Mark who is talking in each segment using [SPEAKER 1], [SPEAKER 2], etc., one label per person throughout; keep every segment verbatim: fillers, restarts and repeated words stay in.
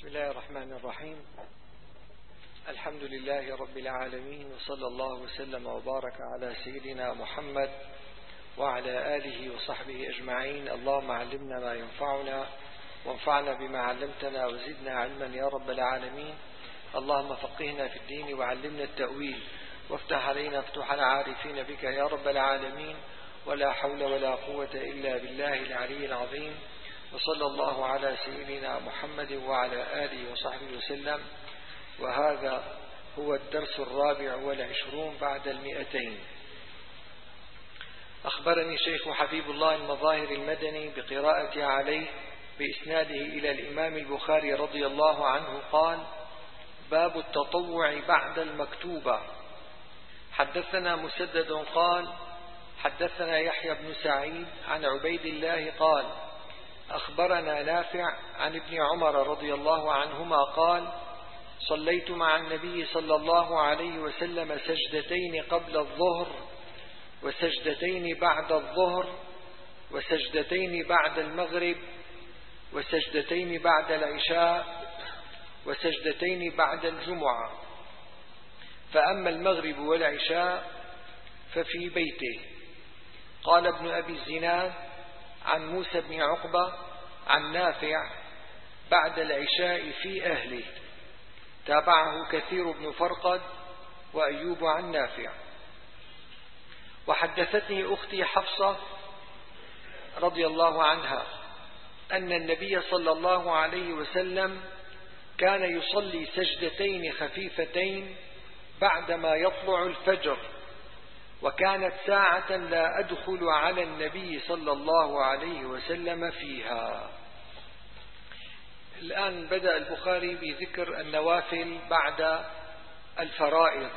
[SPEAKER 1] بسم الله الرحمن الرحيم. الحمد لله رب العالمين، وصلى الله وسلم وبارك على سيدنا محمد وعلى آله وصحبه أجمعين. اللهم علمنا ما ينفعنا وانفعنا بما علمتنا وزدنا علما يا رب العالمين. اللهم فقهنا في الدين وعلمنا التأويل وافتح علينا فتوح العارفين بك يا رب العالمين. ولا حول ولا قوة إلا بالله العلي العظيم. وصلى الله على سيدنا محمد وعلى آله وصحبه وسلم. وهذا هو الدرس الرابع والعشرون بعد المئتين. أخبرني شيخ حبيب الله المظاهر المدني بقراءة عليه بإسناده إلى الإمام البخاري رضي الله عنه قال: باب التطوع بعد المكتوبة. حدثنا مسدد قال: حدثنا يحيى بن سعيد عن عبيد الله قال: أخبرنا نافع عن ابن عمر رضي الله عنهما قال: صليت مع النبي صلى الله عليه وسلم سجدتين قبل الظهر وسجدتين بعد الظهر وسجدتين بعد المغرب وسجدتين بعد العشاء وسجدتين بعد الجمعة. فأما المغرب والعشاء ففي بيته. قال ابن أبي الزناد عن موسى بن عقبة عن نافع: بعد العشاء في أهله. تابعه كثير بن فرقد وأيوب عن نافع. وحدثتني أختي حفصة رضي الله عنها أن النبي صلى الله عليه وسلم كان يصلي سجدتين خفيفتين بعدما يطلع الفجر، وكانت ساعة لا أدخل على النبي صلى الله عليه وسلم فيها. الآن بدأ البخاري بذكر النوافل بعد الفرائض،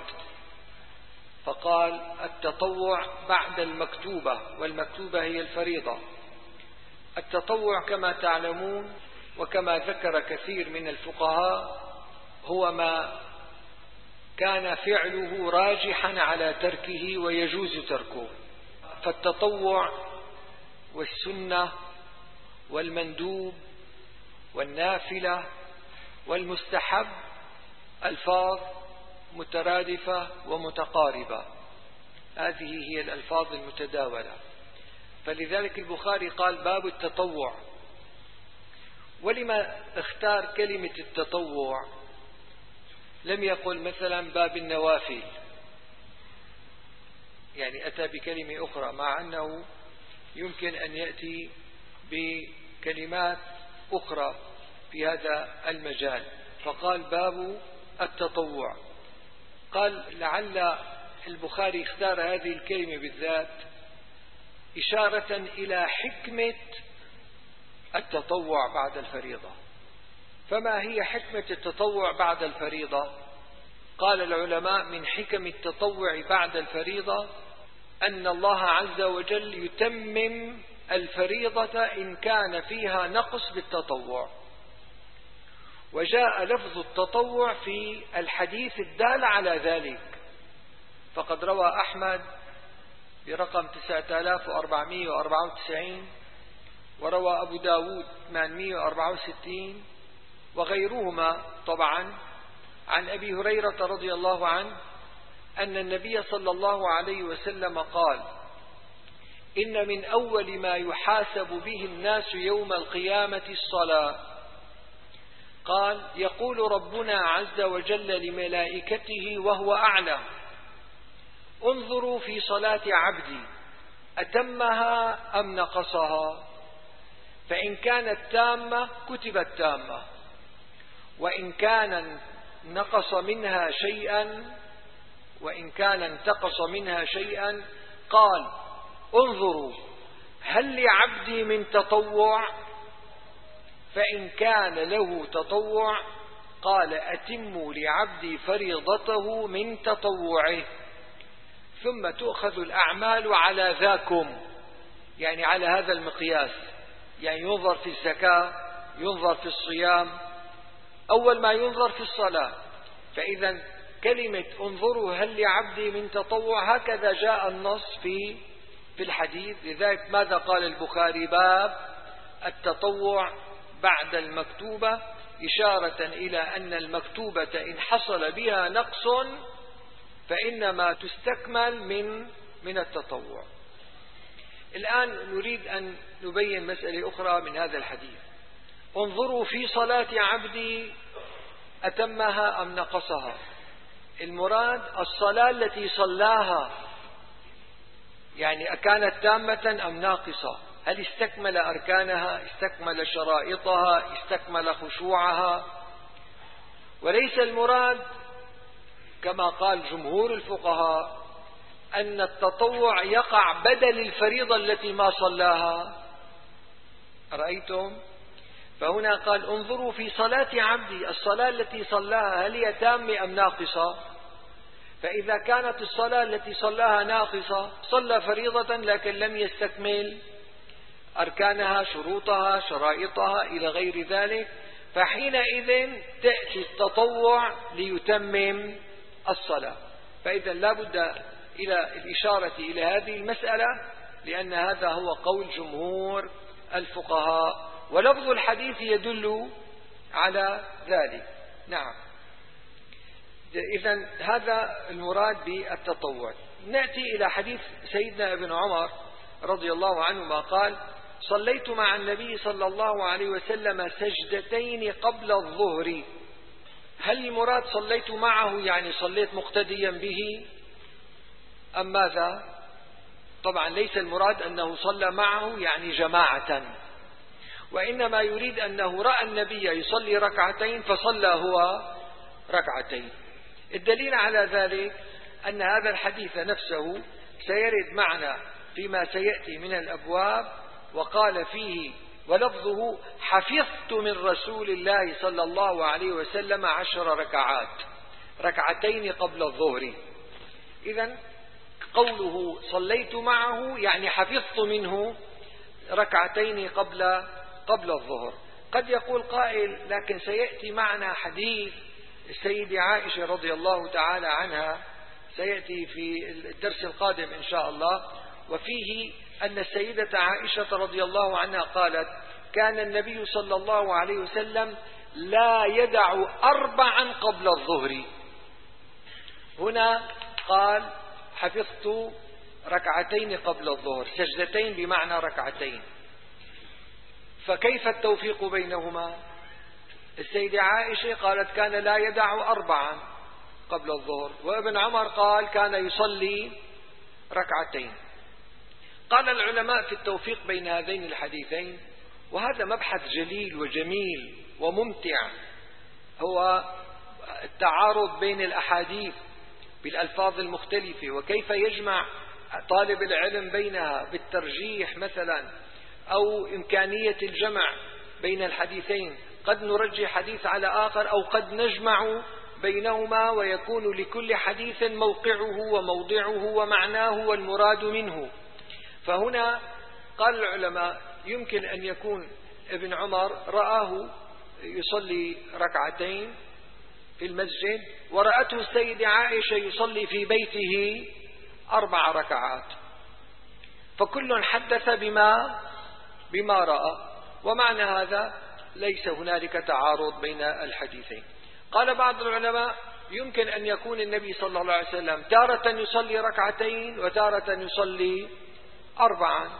[SPEAKER 1] فقال: التطوع بعد المكتوبة، والمكتوبة هي الفريضة. التطوع كما تعلمون وكما ذكر كثير من الفقهاء هو ما كان فعله راجحا على تركه ويجوز تركه. فالتطوع والسنة والمندوب والنافلة والمستحب ألفاظ مترادفة ومتقاربة، هذه هي الألفاظ المتداولة. فلذلك البخاري قال: باب التطوع. ولما اختار كلمة التطوع؟ لم يقل مثلا باب النوافل، يعني أتى بكلمة أخرى، مع أنه يمكن أن يأتي بكلمات أخرى في هذا المجال، فقال باب التطوع. قال لعل البخاري اختار هذه الكلمة بالذات إشارة إلى حكمة التطوع بعد الفريضة. فما هي حكمة التطوع بعد الفريضة؟ قال العلماء: من حكم التطوع بعد الفريضة أن الله عز وجل يتمم الفريضة إن كان فيها نقص بالتطوع. وجاء لفظ التطوع في الحديث الدال على ذلك، فقد روى أحمد برقم تسعة آلاف وأربعمائة وأربعة وتسعين، وروى أبو داود ثمانمائة وأربعة وستين وغيرهما طبعا عن أبي هريرة رضي الله عنه أن النبي صلى الله عليه وسلم قال: إن من أول ما يحاسب به الناس يوم القيامة الصلاة. قال: يقول ربنا عز وجل لملائكته وهو أعلم: انظروا في صلاة عبدي أتمها أم نقصها، فإن كانت تامة كتبت تامة، وإن كان نقص منها شيئا وإن كان انتقص منها شيئا قال: انظروا هل لعبدي من تطوع، فإن كان له تطوع قال: أتموا لعبدي فريضته من تطوعه، ثم تؤخذ الأعمال على ذاكم، يعني على هذا المقياس، يعني ينظر في الزكاة، ينظر في الصيام، أول ما ينظر في الصلاة. فإذا كلمة انظروا هل لعبدي من تطوع هكذا جاء النص في في الحديث. لذلك ماذا قال البخاري؟ باب التطوع بعد المكتوبة، إشارة إلى أن المكتوبة إن حصل بها نقص فإنما تستكمل من من التطوع. الآن نريد أن نبين مسألة أخرى من هذا الحديث. انظروا في صلاة عبدي أتمها أم نقصها. المراد الصلاة التي صلاها، يعني أكانت تامة أم ناقصة، هل استكمل أركانها، استكمل شرائطها، استكمل خشوعها. وليس المراد كما قال جمهور الفقهاء أن التطوع يقع بدل الفريضة التي ما صلاها. رأيتم؟ فهنا قال انظروا في صلاة عبدي، الصلاة التي صلاها هل هي تامة أم ناقصة. فإذا كانت الصلاة التي صلاها ناقصة، صلى فريضة لكن لم يستكمل أركانها، شروطها، شرائطها إلى غير ذلك، فحينئذ تأتي التطوع ليتمم الصلاة. فإذا لا بد إلى الإشارة إلى هذه المسألة، لأن هذا هو قول جمهور الفقهاء، ولفظ الحديث يدل على ذلك. نعم، إذن هذا المراد بالتطوع. نأتي إلى حديث سيدنا ابن عمر رضي الله عنهما قال: صليت مع النبي صلى الله عليه وسلم سجدتين قبل الظهر. هل المراد صليت معه يعني صليت مقتديا به أم ماذا؟ طبعا ليس المراد أنه صلى معه يعني جماعة، وإنما يريد أنه رأى النبي يصلي ركعتين فصلى هو ركعتين. الدليل على ذلك أن هذا الحديث نفسه سيرد معنا فيما سيأتي من الأبواب، وقال فيه ولفظه: حفظت من رسول الله صلى الله عليه وسلم عشر ركعات، ركعتين قبل الظهر. إذن قوله صليت معه يعني حفظت منه ركعتين قبل قبل الظهر. قد يقول قائل: لكن سيأتي معنا حديث السيدة عائشة رضي الله تعالى عنها، سيأتي في الدرس القادم إن شاء الله، وفيه أن السيدة عائشة رضي الله عنها قالت: كان النبي صلى الله عليه وسلم لا يدع أربعا قبل الظهر. هنا قال حفظت ركعتين قبل الظهر، سجدتين بمعنى ركعتين، فكيف التوفيق بينهما؟ السيدة عائشة قالت كان لا يدع أربعا قبل الظهر، وابن عمر قال كان يصلي ركعتين. قال العلماء في التوفيق بين هذين الحديثين، وهذا مبحث جليل وجميل وممتع، هو التعارض بين الأحاديث بالألفاظ المختلفة، وكيف يجمع طالب العلم بينها بالترجيح مثلا، أو إمكانية الجمع بين الحديثين. قد نرجح حديث على آخر، أو قد نجمع بينهما ويكون لكل حديث موقعه وموضعه ومعناه والمراد منه. فهنا قال العلماء يمكن أن يكون ابن عمر رآه يصلي ركعتين في المسجد، ورأته السيدة عائشة يصلي في بيته أربع ركعات، فكل حدث بما بما رأى، ومعنى هذا ليس هنالك تعارض بين الحديثين. قال بعض العلماء يمكن أن يكون النبي صلى الله عليه وسلم تارة يصلي ركعتين وتارة يصلي أربعا.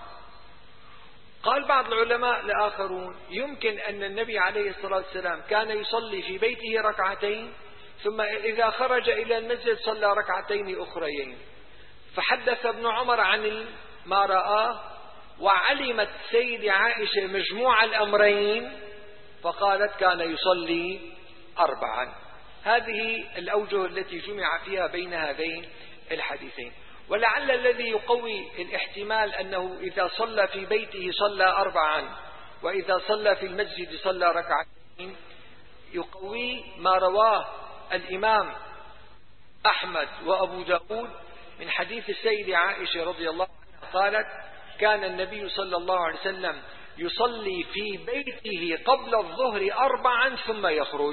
[SPEAKER 1] قال بعض العلماء الآخرون يمكن أن النبي عليه الصلاة والسلام كان يصلي في بيته ركعتين، ثم إذا خرج إلى المسجد صلى ركعتين أخريين. فحدث ابن عمر عن ما رآه، وعلمت سيدة عائشة مجموع الأمرين فقالت كان يصلي أربعا. هذه الأوجه التي جمع فيها بين هذين الحديثين. ولعل الذي يقوي الاحتمال أنه إذا صلى في بيته صلى أربعا، وإذا صلى في المسجد صلى ركعتين، يقوي ما رواه الإمام أحمد وأبو داود من حديث السيدة عائشة رضي الله عنها قالت: كان النبي صلى الله عليه وسلم يصلي في بيته قبل الظهر أربعا ثم يخرج.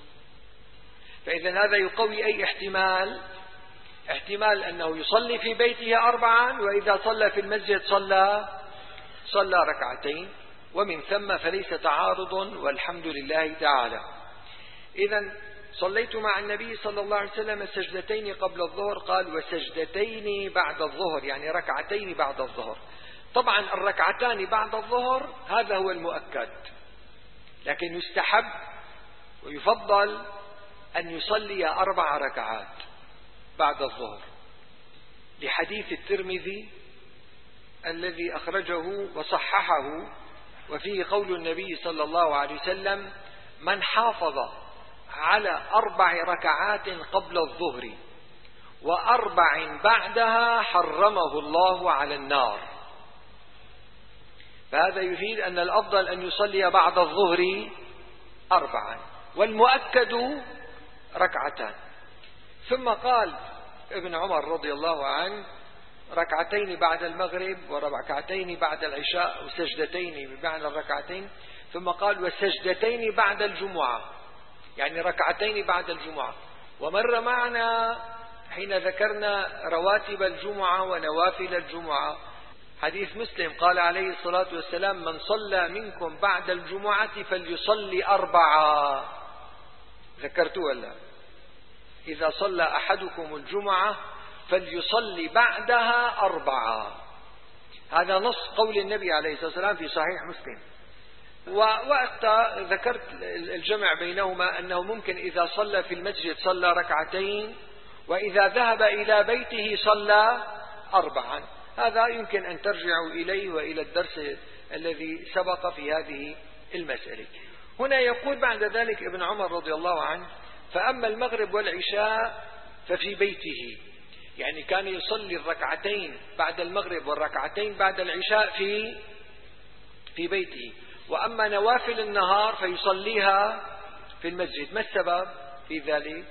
[SPEAKER 1] فإذا هذا يقوي أي احتمال؟ احتمال أنه يصلي في بيته أربعا، وإذا صلى في المسجد صلى صلى ركعتين. ومن ثم فليس تعارض والحمد لله تعالى. إذن صليت مع النبي صلى الله عليه وسلم سجدتين قبل الظهر، قال وسجدتين بعد الظهر، يعني ركعتين بعد الظهر. طبعا الركعتان بعد الظهر هذا هو المؤكد، لكن يستحب ويفضل أن يصلي أربع ركعات بعد الظهر، لحديث الترمذي الذي أخرجه وصححه، وفيه قول النبي صلى الله عليه وسلم: من حافظ على أربع ركعات قبل الظهر وأربع بعدها حرمه الله على النار. فهذا يفيد أن الأفضل أن يصلي بعد الظهر أربعا، والمؤكد ركعتان. ثم قال ابن عمر رضي الله عنه: ركعتين بعد المغرب وركعتين بعد العشاء وسجدتين بمعنى الركعتين. ثم قال: وسجدتين بعد الجمعة، يعني ركعتين بعد الجمعة. ومر معنا حين ذكرنا رواتب الجمعة ونوافل الجمعة حديث مسلم قال عليه الصلاة والسلام: من صلى منكم بعد الجمعة فليصلي أربعة. ذكرت ولا؟ إذا صلى أحدكم الجمعة فليصلي بعدها أربعة. هذا نص قول النبي عليه الصلاة والسلام في صحيح مسلم. ووقتها ذكرت الجمع بينهما، أنه ممكن إذا صلى في المسجد صلى ركعتين، وإذا ذهب إلى بيته صلى أربعا. هذا يمكن أن ترجعوا إليه وإلى الدرس الذي سبق في هذه المسألة. هنا يقول بعد ذلك ابن عمر رضي الله عنه: فأما المغرب والعشاء ففي بيته، يعني كان يصلي الركعتين بعد المغرب والركعتين بعد العشاء في في بيته. وأما نوافل النهار فيصليها في المسجد. ما السبب في ذلك؟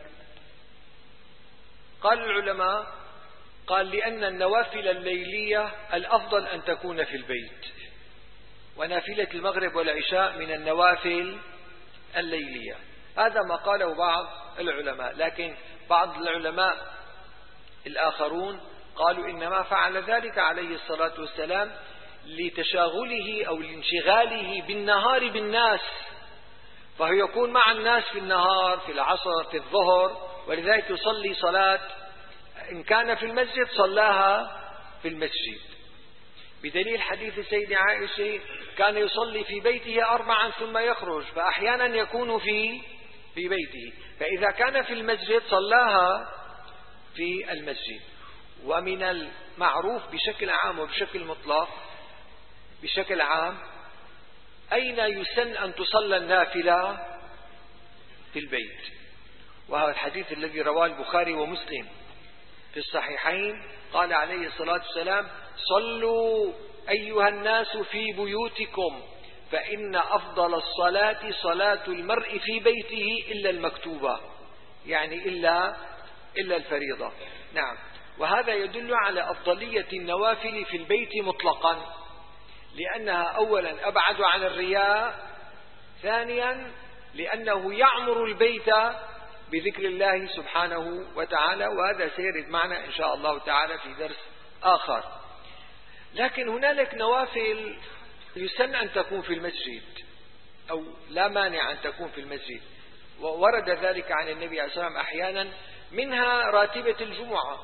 [SPEAKER 1] قال العلماء: قال لأن النوافل الليلية الأفضل أن تكون في البيت، ونافلة المغرب والعشاء من النوافل الليلية. هذا ما قاله بعض العلماء، لكن بعض العلماء الآخرون قالوا إنما فعل ذلك عليه الصلاة والسلام لتشاغله أو لانشغاله بالنهار بالناس، فهو يكون مع الناس في النهار في العصر في الظهر، ولذلك يصلي صلاة إن كان في المسجد صلاها في المسجد، بدليل حديث السيدة عائشة: كان يصلي في بيته أربعا ثم يخرج، فأحيانا يكون في في بيته، فإذا كان في المسجد صلاها في المسجد. ومن المعروف بشكل عام وبشكل مطلق بشكل عام أين يسن أن تصلى النافلة؟ في البيت. وهذا الحديث الذي رواه البخاري ومسلم في الصحيحين، قال عليه الصلاة والسلام: صلوا أيها الناس في بيوتكم فإن أفضل الصلاة صلاة المرء في بيته إلا المكتوبة، يعني إلا إلا الفريضة. نعم. وهذا يدل على أفضلية النوافل في البيت مطلقا، لأنها أولا أبعد عن الرياء، ثانيا لأنه يعمر البيت بذكر الله سبحانه وتعالى، وهذا سيرد معنا إن شاء الله تعالى في درس آخر. لكن هنالك نوافل يسن أن تكون في المسجد، أو لا مانع أن تكون في المسجد، وورد ذلك عن النبي عليه الصلاة والسلام أحيانا، منها راتبة الجمعة،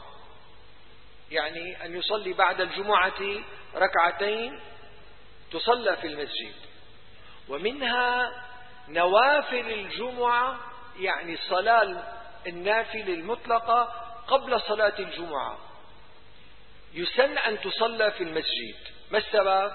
[SPEAKER 1] يعني أن يصلي بعد الجمعة ركعتين تصلى في المسجد. ومنها نوافل الجمعة، يعني الصلاة النافلة المطلقة قبل صلاة الجمعة يسن أن تصلى في المسجد. ما السبب؟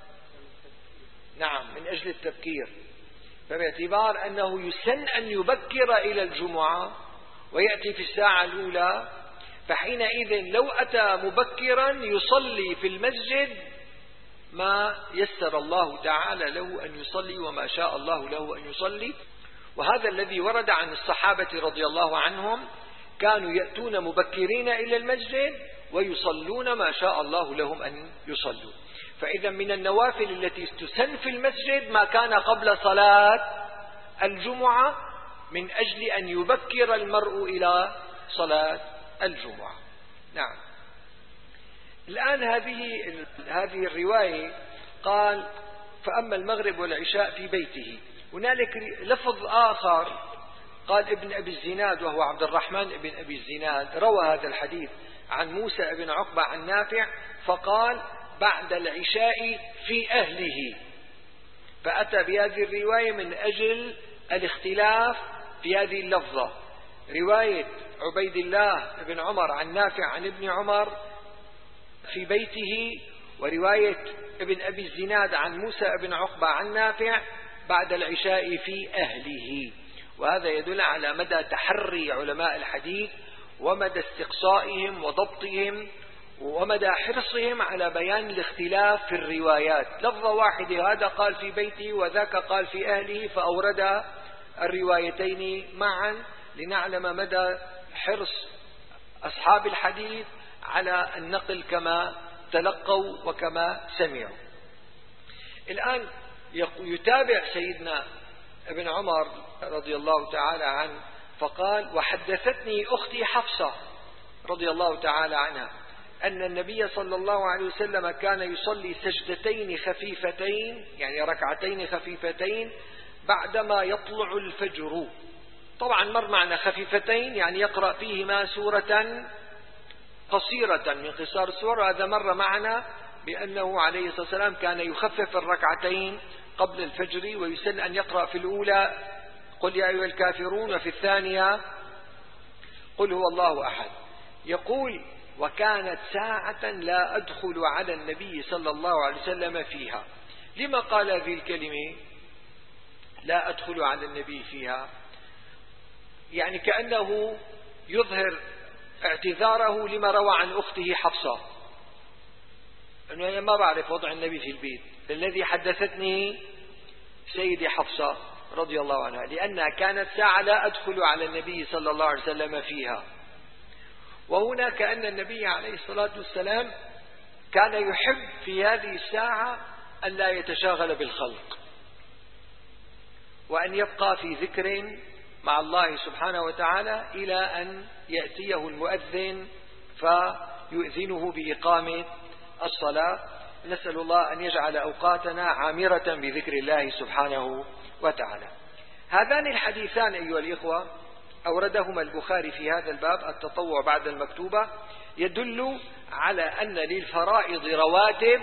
[SPEAKER 1] نعم، من أجل التبكير. فباعتبار أنه يسن أن يبكر إلى الجمعة ويأتي في الساعة الأولى، فحينئذ لو أتى مبكرا يصلي في المسجد ما يسر الله تعالى له أن يصلي وما شاء الله له أن يصلي. وهذا الذي ورد عن الصحابة رضي الله عنهم، كانوا يأتون مبكرين إلى المسجد ويصلون ما شاء الله لهم أن يصلوا. فإذا من النوافل التي تسن في المسجد ما كان قبل صلاة الجمعة، من أجل أن يبكر المرء إلى صلاة الجمعة. نعم. الآن هذه هذه الرواية قال: فأما المغرب والعشاء في بيته. هنالك لفظ آخر قال ابن أبي الزناد وهو عبد الرحمن بن أبي الزناد روى هذا الحديث عن موسى بن عقبة عن نافع فقال بعد العشاء في أهله، فأتى بهذه الرواية من أجل الاختلاف في هذه اللفظة. رواية عبيد الله بن عمر عن نافع عن ابن عمر في بيته، ورواية ابن أبي الزناد عن موسى بن عقبة عن نافع بعد العشاء في أهله. وهذا يدل على مدى تحري علماء الحديث ومدى استقصائهم وضبطهم ومدى حرصهم على بيان الاختلاف في الروايات. لفظة واحدة، هذا قال في بيته وذاك قال في أهله، فأورد الروايتين معا لنعلم مدى حرص أصحاب الحديث على النقل كما تلقوا وكما سمعوا. الآن يتابع سيدنا ابن عمر رضي الله تعالى عنه فقال وحدثتني أختي حفصة رضي الله تعالى عنها أن النبي صلى الله عليه وسلم كان يصلي سجدتين خفيفتين، يعني ركعتين خفيفتين بعدما يطلع الفجر. طبعا مر معنا خفيفتين يعني يقرأ فيهما سورة قصيرة من قصار السور، وهذا مر معنا بأنه عليه الصلاة والسلام كان يخفف الركعتين قبل الفجر، ويسن أن يقرأ في الأولى قل يا أيها الكافرون وفي الثانية قل هو الله أحد. يقول وكانت ساعة لا أدخل على النبي صلى الله عليه وسلم فيها. لما قال هذه الكلمة لا أدخل على النبي فيها؟ يعني كأنه يظهر اعتذاره لما روى عن أخته حفصة، أنه أنا ما بعرف وضع النبي في البيت، الذي حدثتني سيدي حفصة رضي الله عنها، لأنها كانت ساعة لا أدخل على النبي صلى الله عليه وسلم فيها. وهنا كأن النبي عليه الصلاة والسلام كان يحب في هذه الساعة أن لا يتشاغل بالخلق، وأن يبقى في ذكر مع الله سبحانه وتعالى إلى أن يأتيه المؤذن فيؤذنه بإقامة الصلاة. نسأل الله أن يجعل أوقاتنا عامرة بذكر الله سبحانه وتعالى. هذان الحديثان أيها الإخوة أوردهما البخاري في هذا الباب التطوع بعد المكتوبة، يدل على أن للفرائض رواتب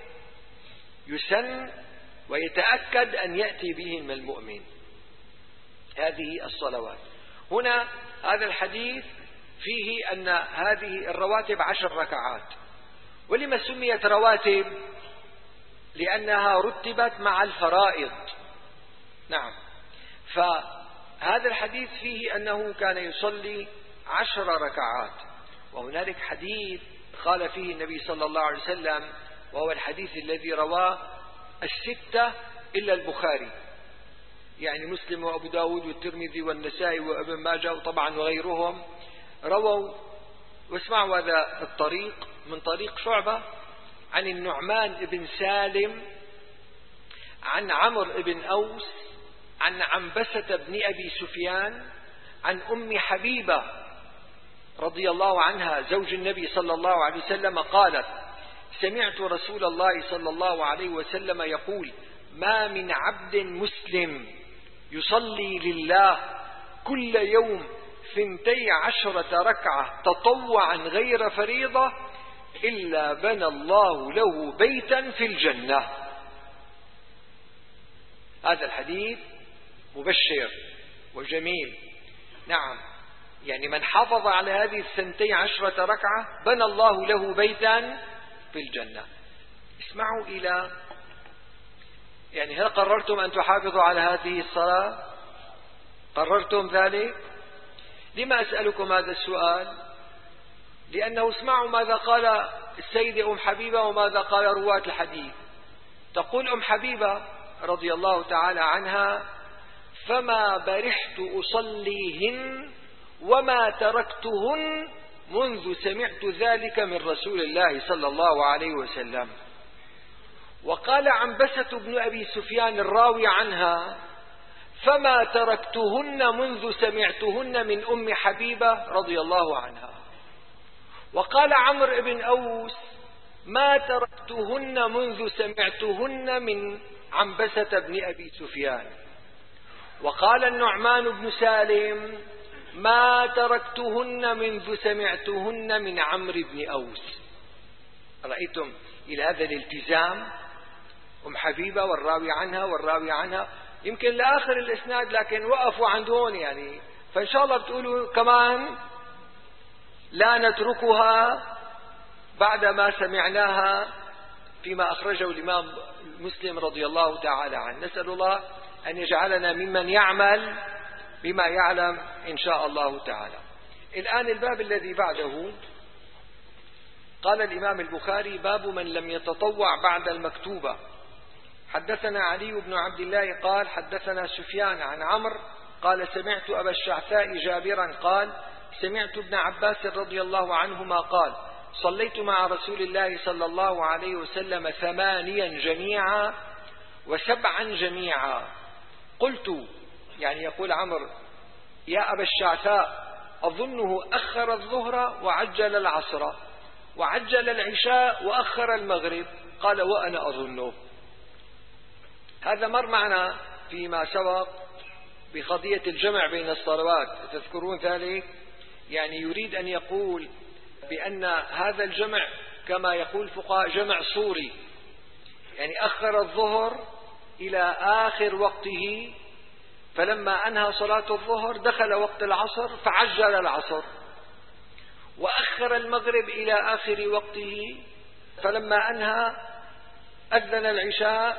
[SPEAKER 1] يسن ويتأكد أن يأتي بهن المؤمن هذه الصلوات. هنا هذا الحديث فيه أن هذه الرواتب عشر ركعات. ولما سميت رواتب؟ لأنها رتبت مع الفرائض. نعم، فهذا الحديث فيه أنه كان يصلي عشر ركعات. وهنالك حديث قال فيه النبي صلى الله عليه وسلم، وهو الحديث الذي رواه الستة إلا البخاري، يعني مسلم وأبو داود والترمذي والنسائي وابن ماجه وطبعا وغيرهم رووا. واسمعوا هذا الطريق من طريق شعبة عن النعمان بن سالم عن عمرو بن أوس عن عنبسة بن أبي سفيان عن أم حبيبة رضي الله عنها زوج النبي صلى الله عليه وسلم قالت سمعت رسول الله صلى الله عليه وسلم يقول ما من عبد مسلم يصلي لله كل يوم ثنتي عشرة ركعة تطوعا غير فريضة إلا بنى الله له بيتا في الجنة. هذا الحديث مبشر وجميل. نعم، يعني من حافظ على هذه الثنتي عشرة ركعة بنى الله له بيتا في الجنة. اسمعوا إلى يعني هل قررتم أن تحافظوا على هذه الصلاة؟ قررتم ذلك؟ لما أسألكم هذا السؤال؟ لأنه اسمعوا ماذا قال السيدة أم حبيبة وماذا قال رواة الحديث. تقول أم حبيبة رضي الله تعالى عنها فما برحت أصليهن وما تركتهن منذ سمعت ذلك من رسول الله صلى الله عليه وسلم. وقال عنبسة بن أبي سفيان الراوي عنها فما تركتهن منذ سمعتهن من أم حبيبة رضي الله عنها. وقال عمرو بن أوس ما تركتهن منذ سمعتهن من عنبسة بن أبي سفيان. وقال النعمان بن سالم: ما تركتهن منذ سمعتهن من عمرو بن أوس. رأيتم إلى هذا الالتزام؟ أم حبيبة والراوي عنها والراوي عنها يمكن لآخر الإسناد، لكن وقفوا عند هون يعني. فإن شاء الله بتقولوا كمان لا نتركها بعدما سمعناها فيما أخرجه الإمام مسلم رضي الله تعالى عنه. نسأل الله أن يجعلنا ممن يعمل بما يعلم إن شاء الله تعالى. الآن الباب الذي بعده، قال الإمام البخاري: باب من لم يتطوع بعد المكتوبة. حدثنا علي بن عبد الله قال حدثنا سفيان عن عمرو قال سمعت أبا الشعثاء جابرا قال سمعت ابن عباس رضي الله عنهما قال صليت مع رسول الله صلى الله عليه وسلم ثمانيا جميعا وسبعا جميعا. قلت، يعني يقول عمرو: يا أبا الشعثاء أظنه أخر الظهر وعجل العصر وعجل العشاء وأخر المغرب. قال: وأنا أظنه. هذا مر معنا فيما سبق بقضية الجمع بين الصلوات، تذكرون ذلك؟ يعني يريد أن يقول بأن هذا الجمع كما يقول الفقهاء جمع صوري، يعني أخر الظهر إلى آخر وقته، فلما أنهى صلاة الظهر دخل وقت العصر فعجل العصر، وأخر المغرب إلى آخر وقته، فلما أنهى أذن العشاء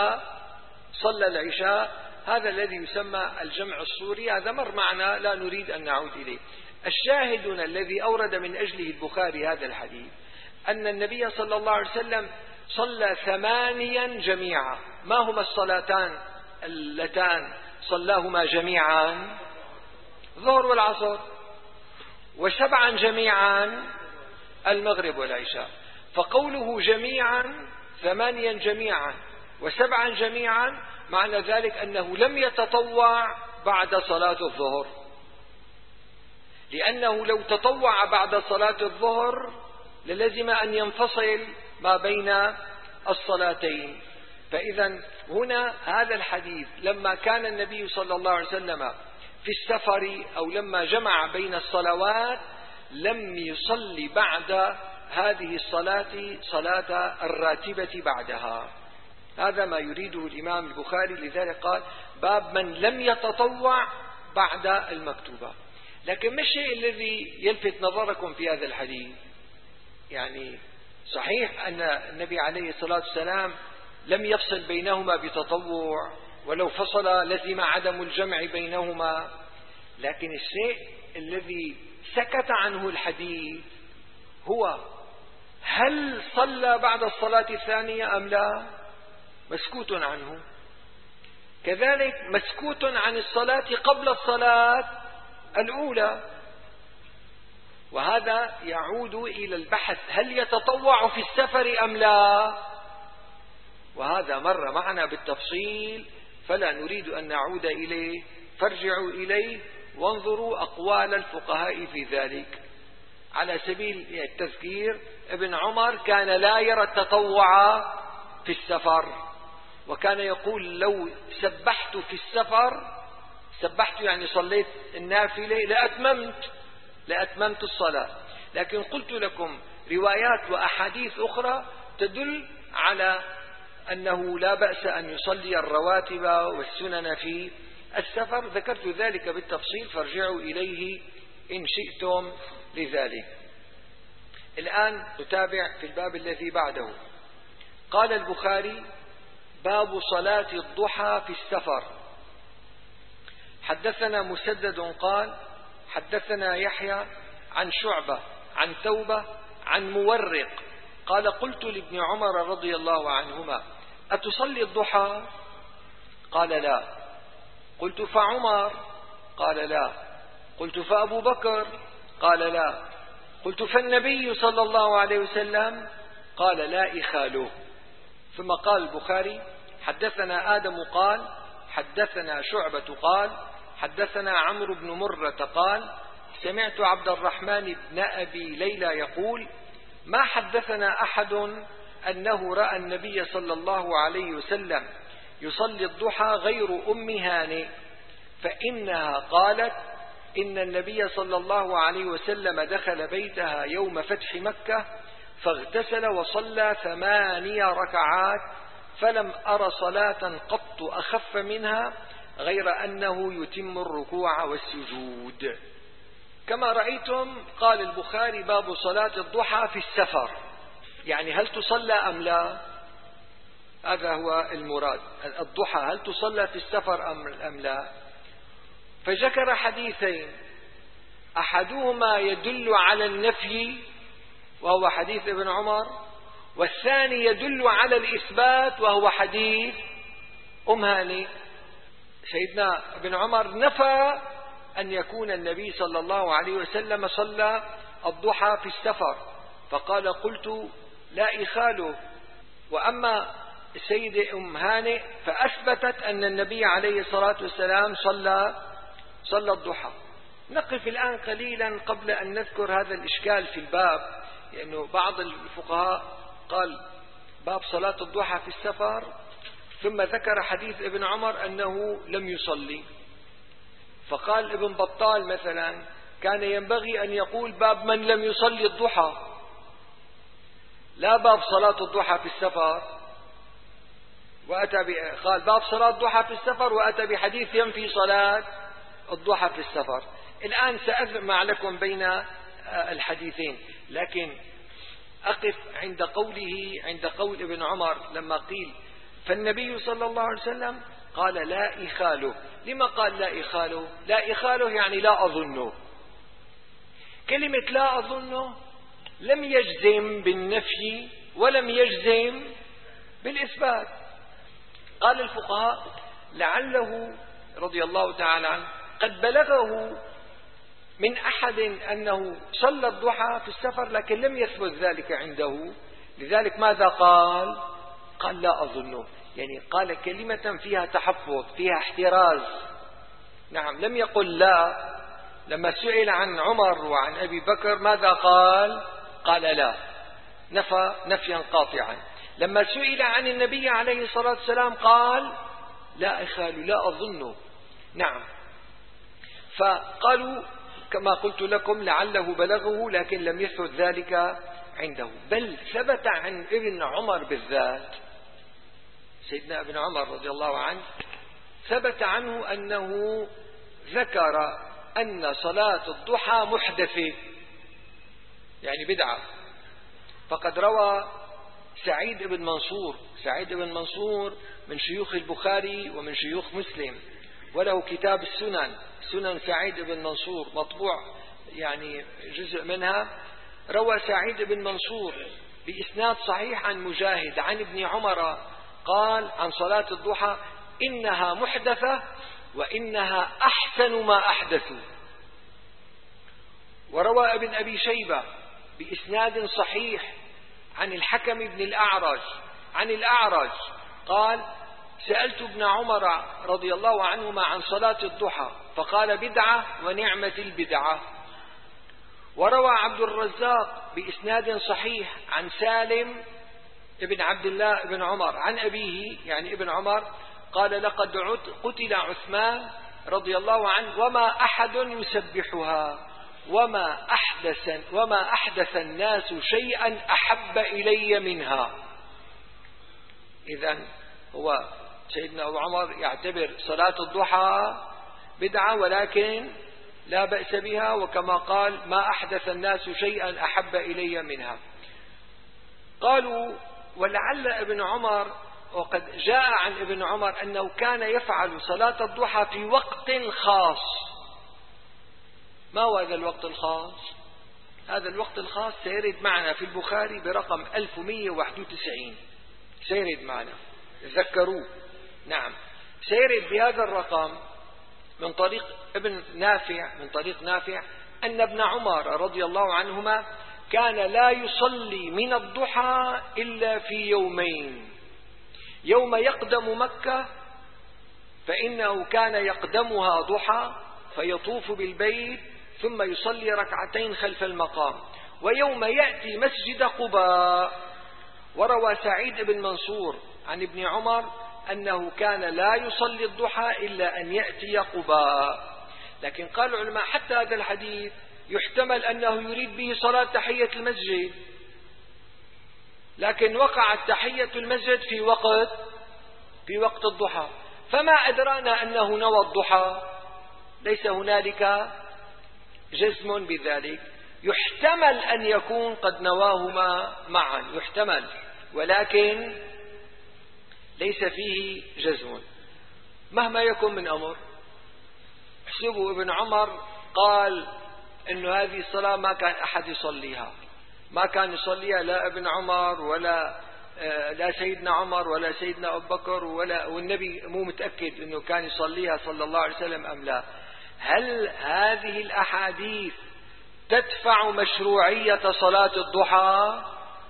[SPEAKER 1] فصلى العشاء. هذا الذي يسمى الجمع الصوري. هذا مر معنا لا نريد أن نعود إليه. الشاهدون الذي أورد من أجله البخاري هذا الحديث أن النبي صلى الله عليه وسلم صلى ثمانيا جميعا. ما هما الصلاتان اللتان صلاهما جميعا؟ الظهر والعصر. وسبعا جميعا المغرب والعشاء. فقوله جميعا ثمانيا جميعا وسبعا جميعا معنى ذلك أنه لم يتطوع بعد صلاة الظهر، لأنه لو تطوع بعد صلاة الظهر للزم أن ينفصل ما بين الصلاتين. فإذا هنا هذا الحديث لما كان النبي صلى الله عليه وسلم في السفر أو لما جمع بين الصلوات لم يصلي بعد هذه الصلاة صلاة الراتبة بعدها. هذا ما يريده الإمام البخاري، لذلك قال: باب من لم يتطوع بعد المكتوبة. لكن ما الشيء الذي يلفت نظركم في هذا الحديث؟ يعني صحيح أن النبي عليه الصلاة والسلام لم يفصل بينهما بتطوع، ولو فصل لزم عدم الجمع بينهما، لكن الشيء الذي سكت عنه الحديث هو هل صلى بعد الصلاة الثانية أم لا؟ مسكوت عنه. كذلك مسكوت عن الصلاة قبل الصلاة الأولى. وهذا يعود إلى البحث هل يتطوع في السفر أم لا؟ وهذا مر معنا بالتفصيل فلا نريد أن نعود إليه، فارجعوا إليه وانظروا أقوال الفقهاء في ذلك. على سبيل التذكير، ابن عمر كان لا يرى التطوع في السفر، وكان يقول: لو سبحت في السفر، سبحت يعني صليت النافلة، لأتممت لأتممت الصلاة. لكن قلت لكم روايات وأحاديث أخرى تدل على أنه لا بأس أن يصلي الرواتب والسنن في السفر. ذكرت ذلك بالتفصيل فارجعوا إليه إن شئتم لذلك. الآن نتابع في الباب الذي بعده. قال البخاري: باب صلاة الضحى في السفر. حدثنا مسدد قال حدثنا يحيى عن شعبة عن توبة عن مورق قال: قلت لابن عمر رضي الله عنهما: أتصلي الضحى؟ قال: لا. قلت: فعمر؟ قال: لا. قلت: فأبو بكر؟ قال: لا. قلت: فالنبي صلى الله عليه وسلم؟ قال: لا إخاله. ثم قال البخاري: حدثنا آدم قال حدثنا شعبة قال حدثنا عمرو بن مرة قال: سمعت عبد الرحمن بن أبي ليلى يقول: ما حدثنا أحد أنه رأى النبي صلى الله عليه وسلم يصلي الضحى غير أم هانئ، فإنها قالت إن النبي صلى الله عليه وسلم دخل بيتها يوم فتح مكة فاغتسل وصلى ثماني ركعات فلم أر صلاة قط أخف منها غير أنه يتم الركوع والسجود. كما رأيتم قال البخاري باب صلاة الضحى في السفر، يعني هل تصلى أم لا؟ هذا هو المراد، الضحى هل تصلى في السفر أم لا؟ فذكر حديثين، أحدهما يدل على النفي وهو حديث ابن عمر، والثاني يدل على الإثبات وهو حديث أم هانئ. سيدنا ابن عمر نفى أن يكون النبي صلى الله عليه وسلم صلى الضحى في السفر، فقال قلت لا إخاله. وأما السيدة أم هانئ فأثبتت أن النبي عليه الصلاة والسلام صلى صلى الضحى. نقف الآن قليلا قبل أن نذكر هذا الإشكال في الباب، لأنه بعض الفقهاء قال باب صلاة الضحى في السفر ثم ذكر حديث ابن عمر أنه لم يصلي، فقال ابن بطال مثلا كان ينبغي أن يقول باب من لم يصلي الضحى، لا باب صلاة الضحى في السفر، وأتى قال باب صلاة الضحى في السفر وأتى بحديث ينفي صلاة الضحى في السفر. الآن سأجمع لكم بين الحديثين، لكن أقف عند قوله عند قول ابن عمر لما قيل فالنبي صلى الله عليه وسلم قال لا إخاله. لما قال لا إخاله؟ لا إخاله يعني لا أظنه. كلمة لا أظنه لم يجزم بالنفي ولم يجزم بالإثبات. قال الفقهاء لعله رضي الله تعالى عنه قد بلغه من أحد أنه صلى الضحى في السفر لكن لم يثبت ذلك عنده، لذلك ماذا قال؟ قال لا أظنه، يعني قال كلمة فيها تحفظ فيها احتراز. نعم، لم يقل لا. لما سئل عن عمر وعن أبي بكر ماذا قال؟ قال لا، نفى نفيا قاطعا. لما سئل عن النبي عليه الصلاة والسلام قال لا أخال لا أظنه. نعم، فقالوا كما قلت لكم لعله بلغه لكن لم يثبت ذلك عنده، بل ثبت عن ابن عمر بالذات. سيدنا ابن عمر رضي الله عنه ثبت عنه أنه ذكر أن صلاة الضحى محدثة، يعني بدعة. فقد روى سعيد بن منصور سعيد بن منصور من شيوخ البخاري ومن شيوخ مسلم، وله كتاب السنن سنن سعيد بن منصور مطبوع يعني جزء منها. روى سعيد بن منصور بإسناد صحيح عن مجاهد عن ابن عمر قال عن صلاة الضحى إنها محدثة وإنها أحسن ما أحدثوا. وروى ابن أبي شيبة بإسناد صحيح عن الحكم بن الأعرج عن الأعرج قال سألت ابن عمر رضي الله عنهما عن صلاة الضحى فقال بدعة ونعمة البدعة. وروى عبد الرزاق بإسناد صحيح عن سالم ابن عبد الله ابن عمر عن أبيه يعني ابن عمر قال لقد قتل عثمان رضي الله عنه وما أحد يسبحها وما أحدث, وما أحدث الناس شيئا أحب إلي منها. إذن هو سيدنا أبو عمر يعتبر صلاة الضحى بدعة ولكن لا بأس بها، وكما قال ما أحدث الناس شيئا أحب إلي منها. قالوا ولعل ابن عمر وقد جاء عن ابن عمر أنه كان يفعل صلاة الضحى في وقت خاص. ما هو هذا الوقت الخاص؟ هذا الوقت الخاص سيرد معنا في البخاري برقم ألف ومئة وواحد وتسعين، سيرد معنا تذكروه. نعم، سيرد بهذا الرقم من طريق ابن نافع من طريق نافع أن ابن عمر رضي الله عنهما كان لا يصلي من الضحى إلا في يومين: يوم يقدم مكة فإنه كان يقدمها ضحى فيطوف بالبيت ثم يصلي ركعتين خلف المقام، ويوم يأتي مسجد قباء. وروى سعيد بن منصور عن ابن عمر أنه كان لا يصلي الضحى إلا أن يأتي قباء. لكن قال العلماء حتى هذا الحديث يحتمل أنه يريد به صلاة تحية المسجد، لكن وقعت تحية المسجد في وقت في وقت الضحى، فما أدرانا أنه نوى الضحى، ليس هنالك جزم بذلك. يحتمل أن يكون قد نواهما معا، يحتمل، ولكن ليس فيه جزم مهما يكن من أمر. احسبوا ابن عمر قال إن هذه الصلاة ما كان أحد يصليها، ما كان يصليها لا ابن عمر ولا لا سيدنا عمر ولا سيدنا أبو بكر، ولا والنبي مو متأكد أنه كان يصليها صلى الله عليه وسلم أم لا. هل هذه الأحاديث تدفع مشروعية صلاة الضحى؟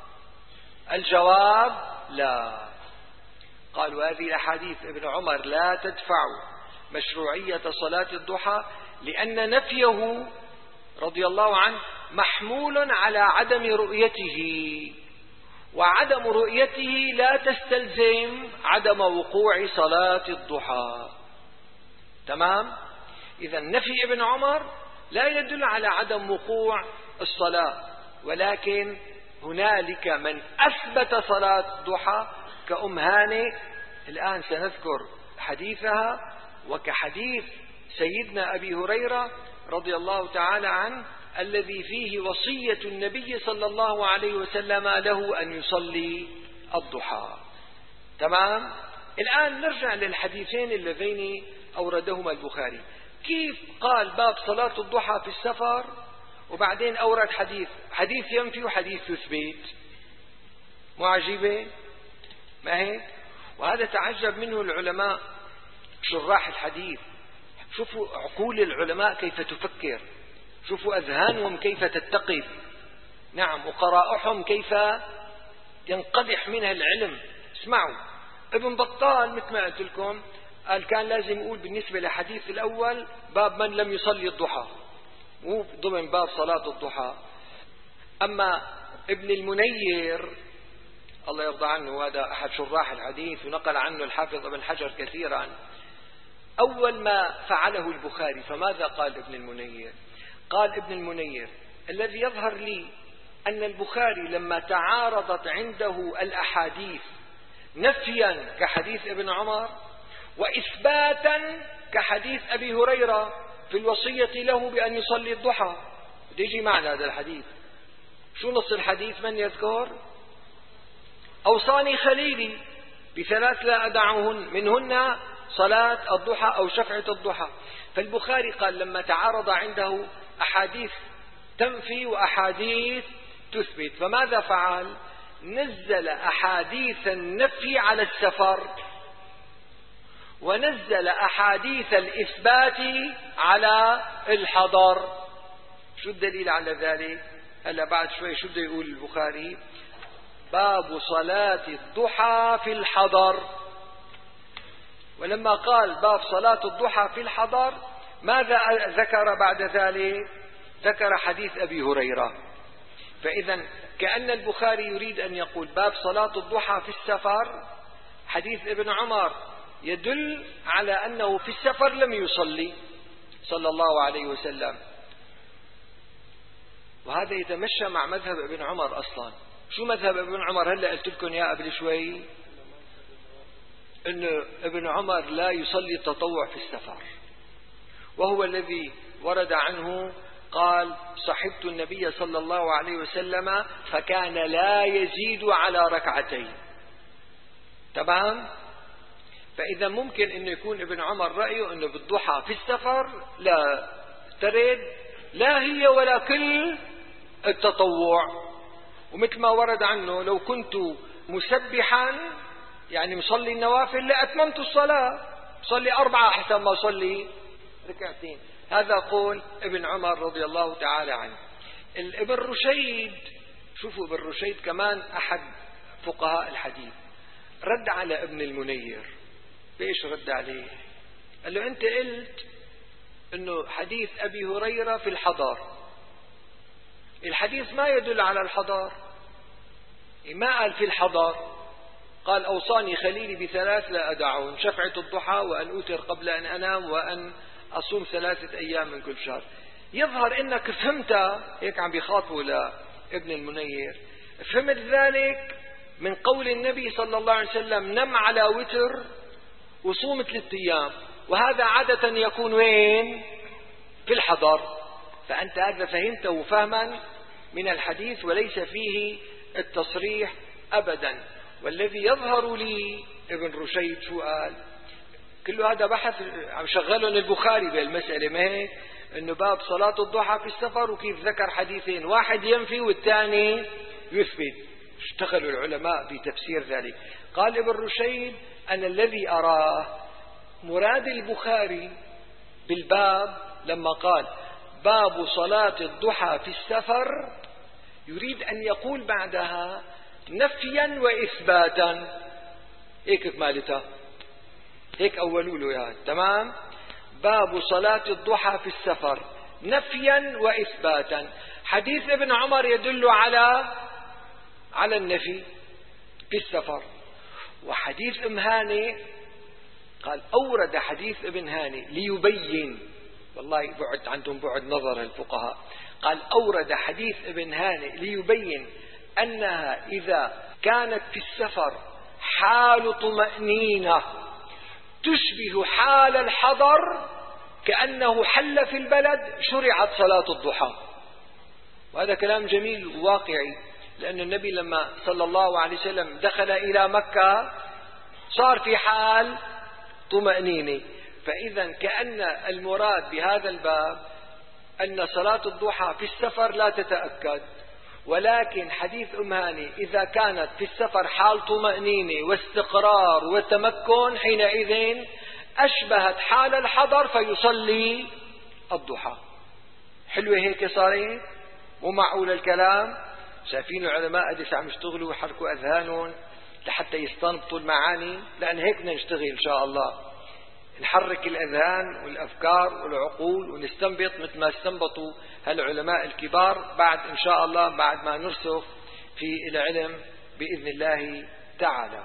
[SPEAKER 1] الجواب لا. قالوا هذه الأحاديث ابن عمر لا تدفع مشروعية صلاة الضحى، لأن نفيه رضي الله عنه محمول على عدم رؤيته، وعدم رؤيته لا تستلزم عدم وقوع صلاة الضحى. تمام؟ إذا نفي ابن عمر لا يدل على عدم وقوع الصلاة، ولكن هنالك من أثبت صلاة الضحى كأم هانئ، الآن سنذكر حديثها، وكحديث سيدنا أبي هريرة رضي الله تعالى عنه الذي فيه وصية النبي صلى الله عليه وسلم له أن يصلي الضحى. تمام؟ الآن نرجع للحديثين اللذين أوردهما البخاري. كيف قال باب صلاة الضحى في السفر وبعدين أورد حديث حديث ينفي وحديث يثبت؟ مو عجيبة؟ ما هيك؟ وهذا تعجب منه العلماء شراح الحديث. شوفوا عقول العلماء كيف تفكر، شوفوا أذهانهم كيف تتقف، نعم، وقرائحهم كيف ينقدح منها العلم. اسمعوا، ابن بطال مثل ما قلت لكم قال كان لازم يقول بالنسبة لحديث الأول باب من لم يصلي الضحى، مو ضمن باب صلاة الضحى. أما ابن المنير الله يرضى عنه، هذا أحد شراح الحديث ونقل عنه الحافظ ابن حجر كثيرا، أول ما فعله البخاري فماذا قال ابن المنير؟ قال ابن المنير الذي يظهر لي أن البخاري لما تعارضت عنده الأحاديث نفيا كحديث ابن عمر وإثباتا كحديث أبي هريرة في الوصية له بأن يصلي الضحى، بده يجي معنا هذا الحديث. شو نص الحديث؟ من يذكر؟ أوصاني خليلي بثلاث لا أدعهن منهن صلاة الضحى أو شفعة الضحى. فالبخاري قال لما تعارض عنده أحاديث تنفي وأحاديث تثبت فماذا فعل؟ نزل أحاديث النفي على السفر ونزل أحاديث الإثبات على الحضر. شو الدليل على ذلك؟ هلا بعد شوي شو بده يقول البخاري؟ باب صلاة الضحى في الحضر. ولما قال باب صلاة الضحى في الحضر ماذا ذكر بعد ذلك؟ ذكر حديث أبي هريرة. فإذا كأن البخاري يريد أن يقول باب صلاة الضحى في السفر، حديث ابن عمر يدل على أنه في السفر لم يصلي صلى الله عليه وسلم، وهذا يتمشى مع مذهب ابن عمر أصلا. شو مذهب ابن عمر؟ هلأ قلت لكم يا قبل شوي أن ابن عمر لا يصلي التطوع في السفر، وهو الذي ورد عنه قال صحبت النبي صلى الله عليه وسلم فكان لا يزيد على ركعتين. تمام؟ فإذا ممكن أنه يكون ابن عمر رأيه أنه بالضحى في السفر لا ترد لا هي ولا كل التطوع، ومثل ما ورد عنه لو كنت مسبحا يعني مصلي النوافل لأتممت الصلاة، صلي أربعة أحسن ما صلي ركعتين. هذا قول ابن عمر رضي الله تعالى عنه. ابن رشيد، شوفوا ابن رشيد كمان أحد فقهاء الحديث، رد على ابن المنير. ليش رد عليه؟ قال له أنت قلت أنه حديث أبي هريرة في الحضر، الحديث ما يدل على الحضر، ما قال في الحضر، قال أوصاني خليلي بثلاث لا أدعهن: شفعة الضحى، وأن أوتر قبل أن أنام، وأن أصوم ثلاثة أيام من كل شهر. يظهر إنك فهمتها، هيك عم بيخاطبوا لابن المنير، فهمت ذلك من قول النبي صلى الله عليه وسلم: نم على وتر وصوم ثلاثة أيام، وهذا عادة يكون وين؟ في الحضر. فأنت هذا فهمته فهما من الحديث وليس فيه التصريح أبدا. والذي يظهر لي ابن رشيد شو قال؟ كل هذا بحث عم شغلهم البخاري بالمسألة، ما هيك؟ انه باب صلاة الضحى في السفر، وكيف ذكر حديثين، واحد ينفي والثاني يثبت. اشتغلوا العلماء بتفسير ذلك. قال ابن رشيد: أنا الذي أراه مراد البخاري بالباب لما قال باب صلاة الضحى في السفر، يريد أن يقول بعدها نفيا وإثباتا. هيك كمالتها، هيك أولوا له يعني. تمام؟ باب صلاة الضحى في السفر نفيا وإثباتا. حديث ابن عمر يدل على على النفي في السفر. وحديث ام هاني قال أورد حديث ابن هاني ليبين، والله بعد عندهم بعد نظر الفقهاء، قال أورد حديث ابن هاني ليبين أنها إذا كانت في السفر حال طمأنينة تشبه حال الحضر كأنه حل في البلد شرعت صلاة الضحى. وهذا كلام جميل وواقعي، لأن النبي لما صلى الله عليه وسلم دخل إلى مكة صار في حال طمأنينة. فإذا كأن المراد بهذا الباب أن صلاة الضحى في السفر لا تتأكد، ولكن حديث أم هاني إذا كانت في السفر حال طمأنينة واستقرار وتمكن حينئذ أشبهت حال الحضر فيصلي الضحى. حلوة هيك صارت؟ ومعقول الكلام؟ شايفين العلماء قديش عم يشتغلوا ويحركوا أذهانهم لحتى يستنبطوا المعاني؟ لأن هيك بدنا نشتغل إن شاء الله، نحرك الأذهان والأفكار والعقول ونستنبط مثل ما استنبطوا هالعلماء الكبار، بعد إن شاء الله بعد ما نرسخ في العلم بإذن الله تعالى.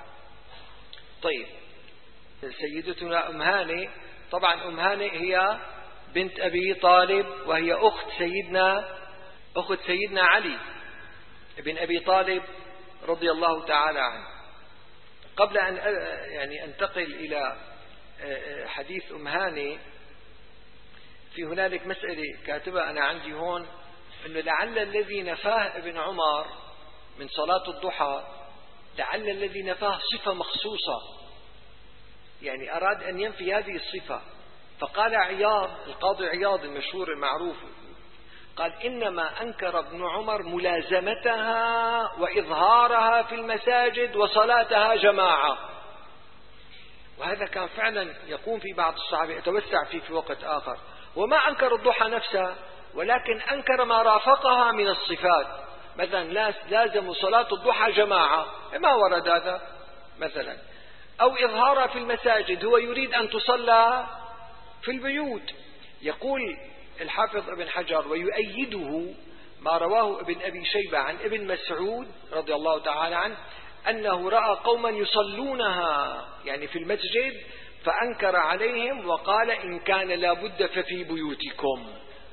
[SPEAKER 1] طيب، سيدتنا أم هاني، طبعا أم هاني هي بنت أبي طالب، وهي أخت سيدنا أخت سيدنا علي بن أبي طالب رضي الله تعالى عنه. قبل أن يعني أنتقل إلى حديث أم هاني، في هنالك مسألة كاتبة أنا عندي هون، أنه لعل الذي نفاه ابن عمر من صلاة الضحى، لعل الذي نفاه صفة مخصوصة، يعني أراد أن ينفي هذه الصفة. فقال عياض، القاضي عياض المشهور المعروف، قال إنما أنكر ابن عمر ملازمتها وإظهارها في المساجد وصلاتها جماعة. وهذا كان فعلا يقوم في بعض الصحابة، يتوسع فيه في وقت آخر. وما أنكر الضحى نفسها، ولكن أنكر ما رافقها من الصفات. مثلا لازم صلاة الضحى جماعة، ما ورد هذا مثلا. أو إظهارها في المساجد، هو يريد أن تصلى في البيوت. يقول الحافظ ابن حجر ويؤيده ما رواه ابن أبي شيبة عن ابن مسعود رضي الله تعالى عنه أنه رأى قوما يصلونها يعني في المسجد فأنكر عليهم وقال إن كان لا بد ففي بيوتكم،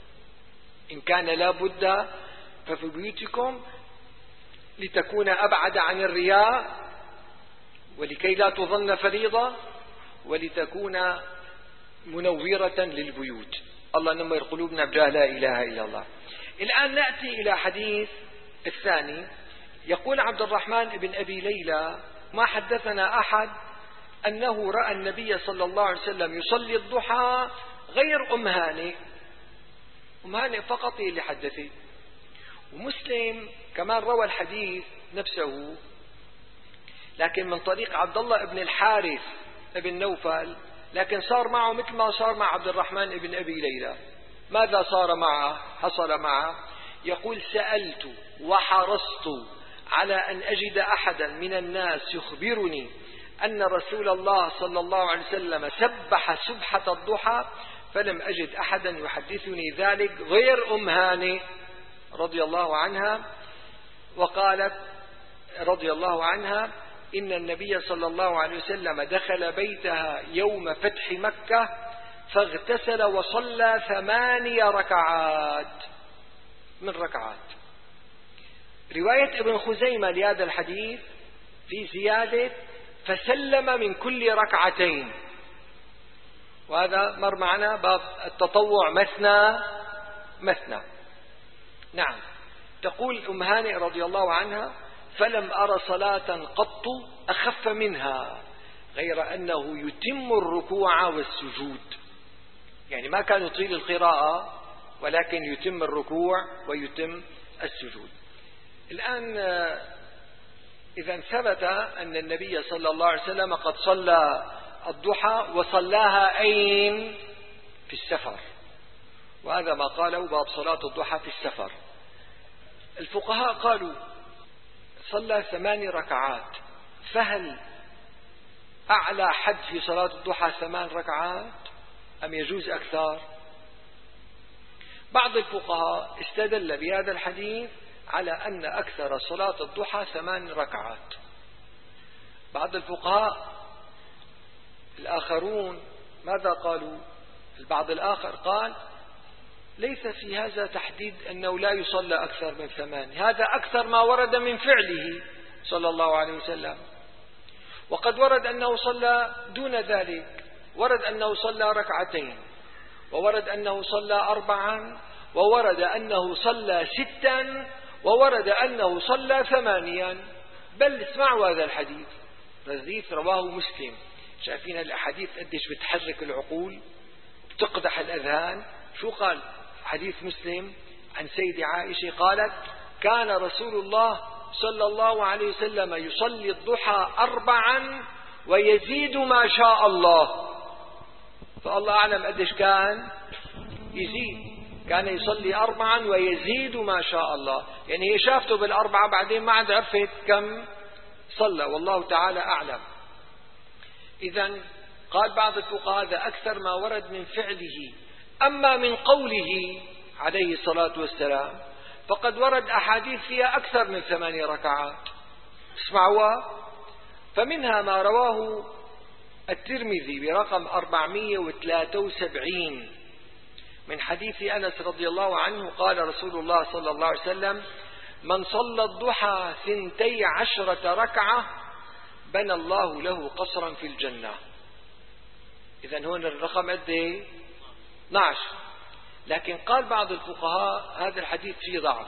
[SPEAKER 1] إن كان لا بد ففي بيوتكم لتكون أبعد عن الرياء، ولكي لا تظن فريضة، ولتكون منورة للبيوت. الله نمر قلوبنا بجاه لا إله إلا الله. الآن نأتي إلى حديث الثاني. يقول عبد الرحمن بن أبي ليلى ما حدثنا أحد أنه رأى النبي صلى الله عليه وسلم يصلي الضحى غير أم هاني. أم هاني فقط هي اللي حدثت. ومسلم كمان روى الحديث نفسه، لكن من طريق عبد الله بن الحارث بن نوفل، لكن صار معه مثل ما صار مع عبد الرحمن بن أبي ليلى. ماذا صار معه؟ حصل معه، يقول سألت وحرصت على أن أجد أحدا من الناس يخبرني أن رسول الله صلى الله عليه وسلم سبح سبحة الضحى، فلم أجد أحدا يحدثني ذلك غير أم هاني رضي الله عنها. وقالت رضي الله عنها إن النبي صلى الله عليه وسلم دخل بيتها يوم فتح مكة فاغتسل وصلى ثماني ركعات من ركعات. رواية ابن خزيمة لهذا الحديث في زيادة فسلم من كل ركعتين، وهذا مر معنا باب التطوع مثنى مثنى. نعم. تقول أم هانئ رضي الله عنها: فلم أر صلاة قط أخف منها غير أنه يتم الركوع والسجود، يعني ما كان يطيل القراءة ولكن يتم الركوع ويتم السجود. الآن إذا ثبت أن النبي صلى الله عليه وسلم قد صلى الضحى وصلاها أين؟ في السفر، وهذا ما قاله باب صلاة الضحى في السفر. الفقهاء قالوا صلى ثمان ركعات، فهل أعلى حد في صلاة الضحى ثمان ركعات أم يجوز أكثر؟ بعض الفقهاء استدل بهذا الحديث على أن أكثر صلاة الضحى ثمان ركعات. بعض الفقهاء الآخرون ماذا قالوا؟ البعض الآخر قال ليس في هذا تحديد أنه لا يصلى أكثر من ثمان، هذا أكثر ما ورد من فعله صلى الله عليه وسلم، وقد ورد أنه صلى دون ذلك، ورد أنه صلى ركعتين، وورد أنه صلى أربعا، وورد أنه صلى ستا، وورد أنه صلى ثمانيا. بل اسمعوا هذا الحديث، الحديث رواه مسلم. شايفين الأحاديث قديش بتحرك العقول بتقدح الأذهان. شو قال حديث مسلم عن سيدة عائشة قالت: كان رسول الله صلى الله عليه وسلم يصلي الضحى أربعا ويزيد ما شاء الله. فالله أعلم قديش كان يزيد، كان يصلي أربعا ويزيد ما شاء الله، يعني هي شافته بالأربعة بعدين ما عاد عرفت كم صلى، والله تعالى أعلم. إذن قال بعض الفقهاء هذا أكثر ما ورد من فعله. أما من قوله عليه الصلاة والسلام فقد ورد أحاديث فيها أكثر من ثماني ركعات، اسمعوها. فمنها ما رواه الترمذي برقم أربعمائة وثلاثة وسبعين من حديث أنس رضي الله عنه قال رسول الله صلى الله عليه وسلم: من صلى الضحى ثنتي عشرة ركعة بنى الله له قصرا في الجنة. إذن هون الرقم قد ايه؟ اثني عشر. لكن قال بعض الفقهاء هذا الحديث فيه ضعف.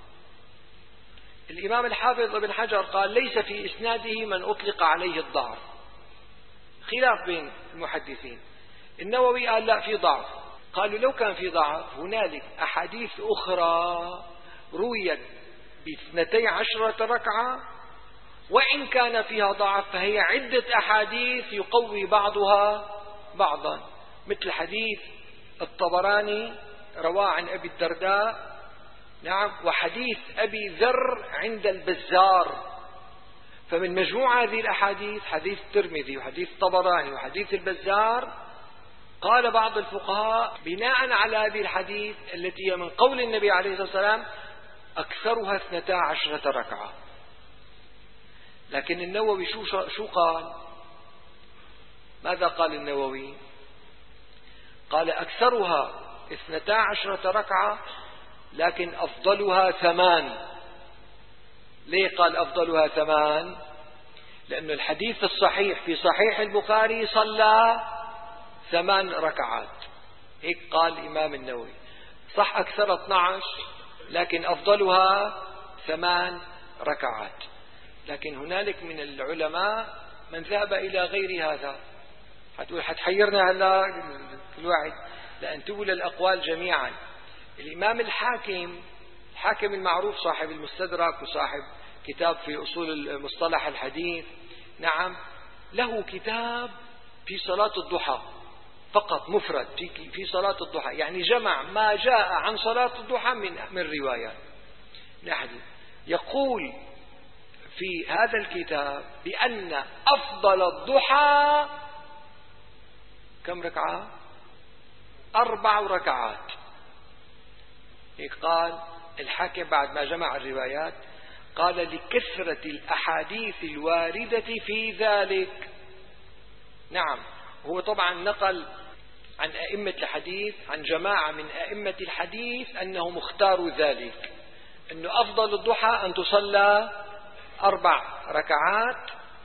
[SPEAKER 1] الإمام الحافظ ابن حجر قال ليس في إسناده من أطلق عليه الضعف، خلاف بين المحدثين. النووي قال لا، في ضعف. قالوا لو كان في ضعف هنالك أحاديث أخرى رويت باثنتي عشرة ركعة، وإن كان فيها ضعف فهي عدة أحاديث يقوي بعضها بعضا، مثل حديث الطبراني رواه عن أبي الدرداء، نعم، وحديث أبي ذر عند البزار. فمن مجموع هذه الأحاديث حديث الترمذي وحديث الطبراني وحديث البزار، قال بعض الفقهاء بناء على هذه الحديث التي هي من قول النبي عليه الصلاة والسلام أكثرها اثنتا عشرة ركعة. لكن النووي شو شو قال؟ ماذا قال النووي؟ قال أكثرها اثنتا عشرة ركعة لكن أفضلها ثمان. ليه قال أفضلها ثمان؟ لأن الحديث الصحيح في صحيح البخاري صلى ثمان ركعات، هيك قال الإمام النووي. صح أكثر اثني عشر لكن أفضلها ثمان ركعات. لكن هنالك من العلماء من ذهب إلى غير هذا. حتقول حتحيرنا هلا كل واحد، لأن تولى الأقوال جميعا. الإمام الحاكم الحاكم المعروف صاحب المستدرك وصاحب كتاب في أصول المصطلح الحديث، نعم، له كتاب في صلاة الضحى فقط مفرد في صلاة الضحى، يعني جمع ما جاء عن صلاة الضحى من من روايات نحديث. يقول في هذا الكتاب بأن أفضل الضحى كم ركعة؟ أربع ركعات. هيك قال الحاكم بعد ما جمع الروايات. قال لكثرة الأحاديث الواردة في ذلك. نعم، هو طبعا نقل عن أئمة الحديث، عن جماعة من أئمة الحديث أنهم اختاروا ذلك، أنه أفضل الضحى أن تصلى أربع ركعات.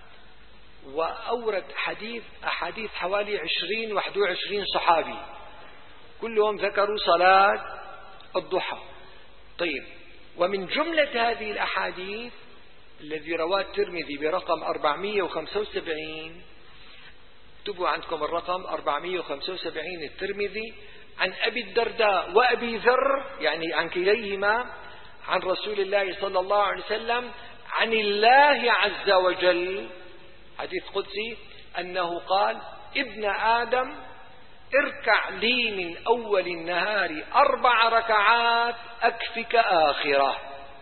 [SPEAKER 1] وأورد حديث أحاديث حوالي عشرين واحد وعشرين صحابي كلهم ذكروا صلاة الضحى. طيب، ومن جملة هذه الأحاديث الذي رواه الترمذي برقم أربعمئة وخمسة وسبعين، اكتبوا عندكم الرقم أربعمئة وخمسة وسبعين الترمذي، عن أبي الدرداء وأبي ذر، يعني عن كليهما، عن رسول الله صلى الله عليه وسلم عن الله عز وجل، حديث قدسي، أنه قال: ابن آدم اركع لي من أول النهار أربع ركعات أكفك آخرة.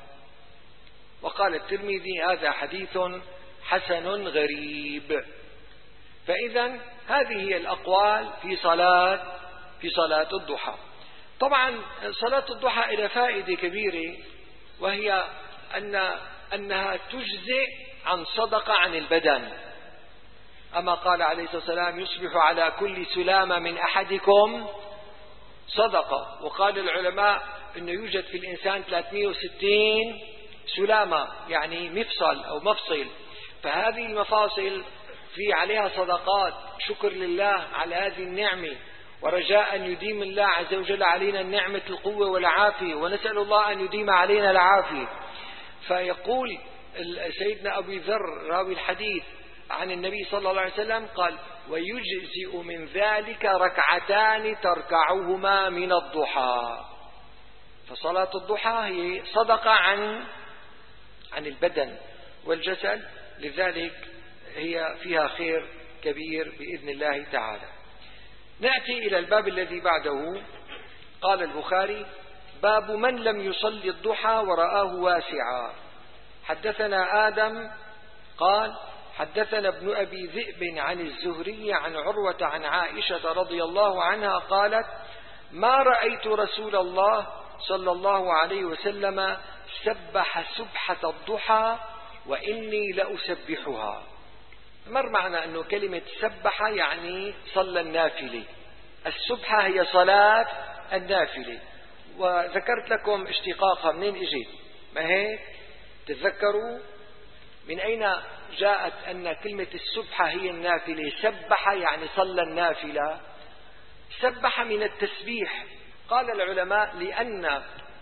[SPEAKER 1] وقال الترمذي: هذا حديث حسن غريب. فإذا هذه هي الأقوال في صلاة في صلاة الضحى. طبعا صلاة الضحى إلى فائدة كبيرة، وهي أن أنها تجزئ عن صدقة عن البدن. أما قال عليه الصلاة والسلام: يصبح على كل سلامة من أحدكم صدقة. وقال العلماء أنه يوجد في الإنسان ثلاثمئة وستين سلامة، يعني مفصل أو مفصل، فهذه المفاصل في عليها صدقات، شكر لله على هذه النعمة، ورجاء أن يديم الله عز وجل علينا النعمة القوة والعافية، ونسأل الله أن يديم علينا العافية. فيقول سيدنا أبي ذر راوي الحديث عن النبي صلى الله عليه وسلم قال: ويجزئ من ذلك ركعتان تركعهما من الضحى. فصلاة الضحى هي صدقة عن عن البدن والجسد، لذلك هي فيها خير كبير بإذن الله تعالى. نأتي إلى الباب الذي بعده. قال البخاري: باب من لم يصلي الضحى ورآه واسعا. حدثنا آدم قال: حدثنا ابن أبي ذئب عن الزهري عن عروة عن عائشة رضي الله عنها قالت: ما رأيت رسول الله صلى الله عليه وسلم سبح سبحة الضحى وإني لأسبحها. مر معنا أنه كلمة سبح يعني صلى النافلة، السبحة هي صلاة النافلة، وذكرت لكم اشتقاقها منين اجت، ما هيك؟ تتذكروا من أين جاءت أن كلمة السبحة هي النافلة؟ سبح يعني صلى النافلة. سبح من التسبيح. قال العلماء: لأن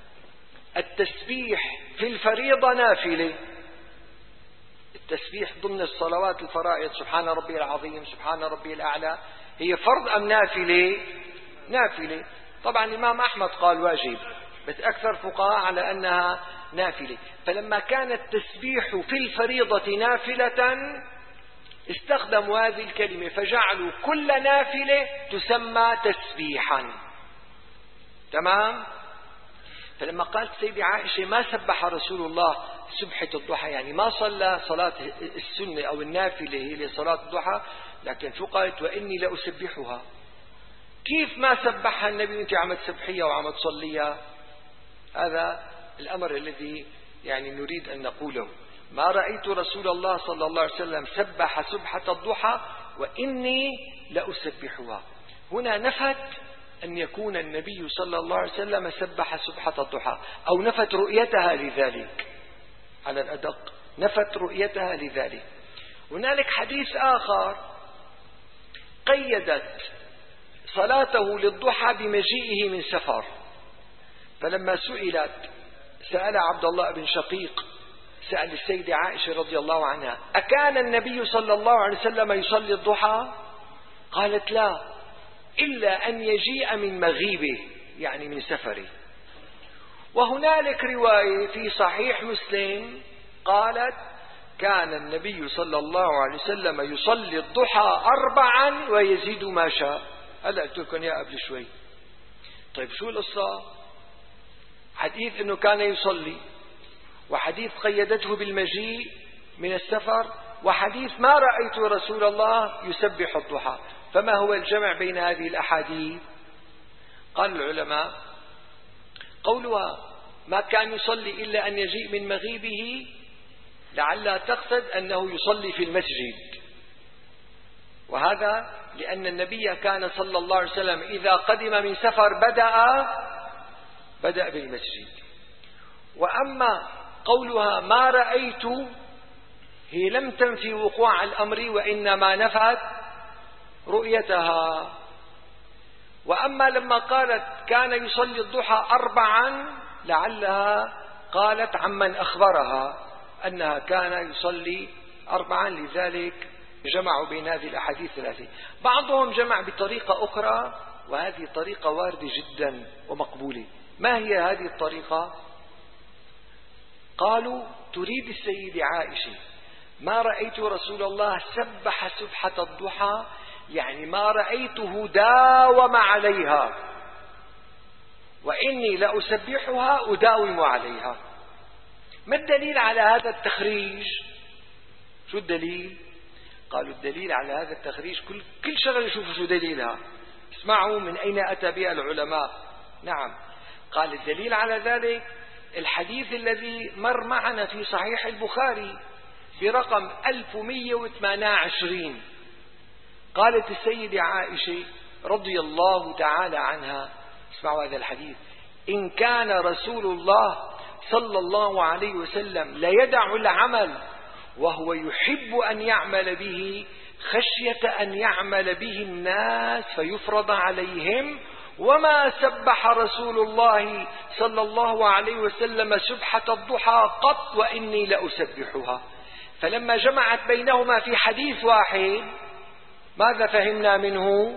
[SPEAKER 1] التسبيح في الفريضة نافلة. التسبيح ضمن الصلوات الفرائض، سبحان ربي العظيم، سبحان ربي الأعلى، هي فرض أم نافلة؟ نافلة. طبعا الإمام أحمد قال واجب، بس أكثر فقهاء على أنها نافلة. فلما كان التسبيح في الفريضة نافلة استخدموا هذه الكلمة، فجعلوا كل نافلة تسمى تسبيحا. تمام؟ فلما قالت سيدة عائشة: ما سبح رسول الله سبحة الضحى، يعني ما صلى صلاة السنة أو النافلة هي صلاة الضحى، لكن شو قالت؟ وإني لأسبحها. كيف ما سبحها النبي وانت عم تسبحيها وعم تصليها؟ هذا الأمر الذي يعني نريد أن نقوله. ما رأيت رسول الله صلى الله عليه وسلم سبح سبحة الضحى وإني لأسبحها. هنا نفت أن يكون النبي صلى الله عليه وسلم سبح سبحة الضحى، أو نفت رؤيتها لذلك، على الأدق نفت رؤيتها لذلك. هنالك حديث آخر قيدت صلاته للضحى بمجيئه من سفر. فلما سئلت سأل عبد الله بن شقيق سأل السيدة عائشة رضي الله عنها: أكان النبي صلى الله عليه وسلم يصلي الضحى؟ قالت: لا، إلا أن يجيء من مغيبه، يعني من سفره. وهنالك رواية في صحيح مسلم قالت: كان النبي صلى الله عليه وسلم يصلي الضحى أربعا ويزيد ما شاء. هلأ قلت لكم يا قبل شوي. طيب شو القصة؟ حديث أنه كان يصلي، وحديث قيدته بالمجيء من السفر، وحديث ما رأيت رسول الله يسبح الضحى. فما هو الجمع بين هذه الأحاديث؟ قال العلماء: قولها ما كان يصلي إلا أن يجيء من مغيبه، لعلها تقصد أنه يصلي في المسجد، وهذا لأن النبي كان صلى الله عليه وسلم إذا قدم من سفر بدأ بدأ بالمسجد. وأما قولها ما رأيت، هي لم تنفي وقوع الأمر وإنما نفت رؤيتها. وأما لما قالت كان يصلي الضحى أربعا، لعلها قالت عمن أخبرها أنها كان يصلي أربعا، لذلك جمعوا بين هذه الأحاديث الثلاثة. بعضهم جمع بطريقة أخرى، وهذه طريقة واردة جدا ومقبولة. ما هي هذه الطريقة؟ قالوا تريد السيدة عائشة ما رأيت رسول الله سبح سبحة الضحى، يعني ما رأيته داوم عليها، وإني لأسبحها أداوم عليها. ما الدليل على هذا التخريج؟ شو الدليل؟ قالوا الدليل على هذا التخريج كل, كل شغلة شوفوا شو دليلها، اسمعوا من أين أتى بها العلماء. نعم، قال الدليل على ذلك الحديث الذي مر معنا في صحيح البخاري برقم ألف ومئة وثمانية وعشرين. قالت السيدة عائشة رضي الله تعالى عنها، اسمعوا هذا الحديث: إن كان رسول الله صلى الله عليه وسلم ليدع العمل وهو يحب أن يعمل به خشية أن يعمل به الناس فيفرض عليهم، وما سبح رسول الله صلى الله عليه وسلم سبحة الضحى قط وإني لأسبحها. فلما جمعت بينهما في حديث واحد، ماذا فهمنا منه؟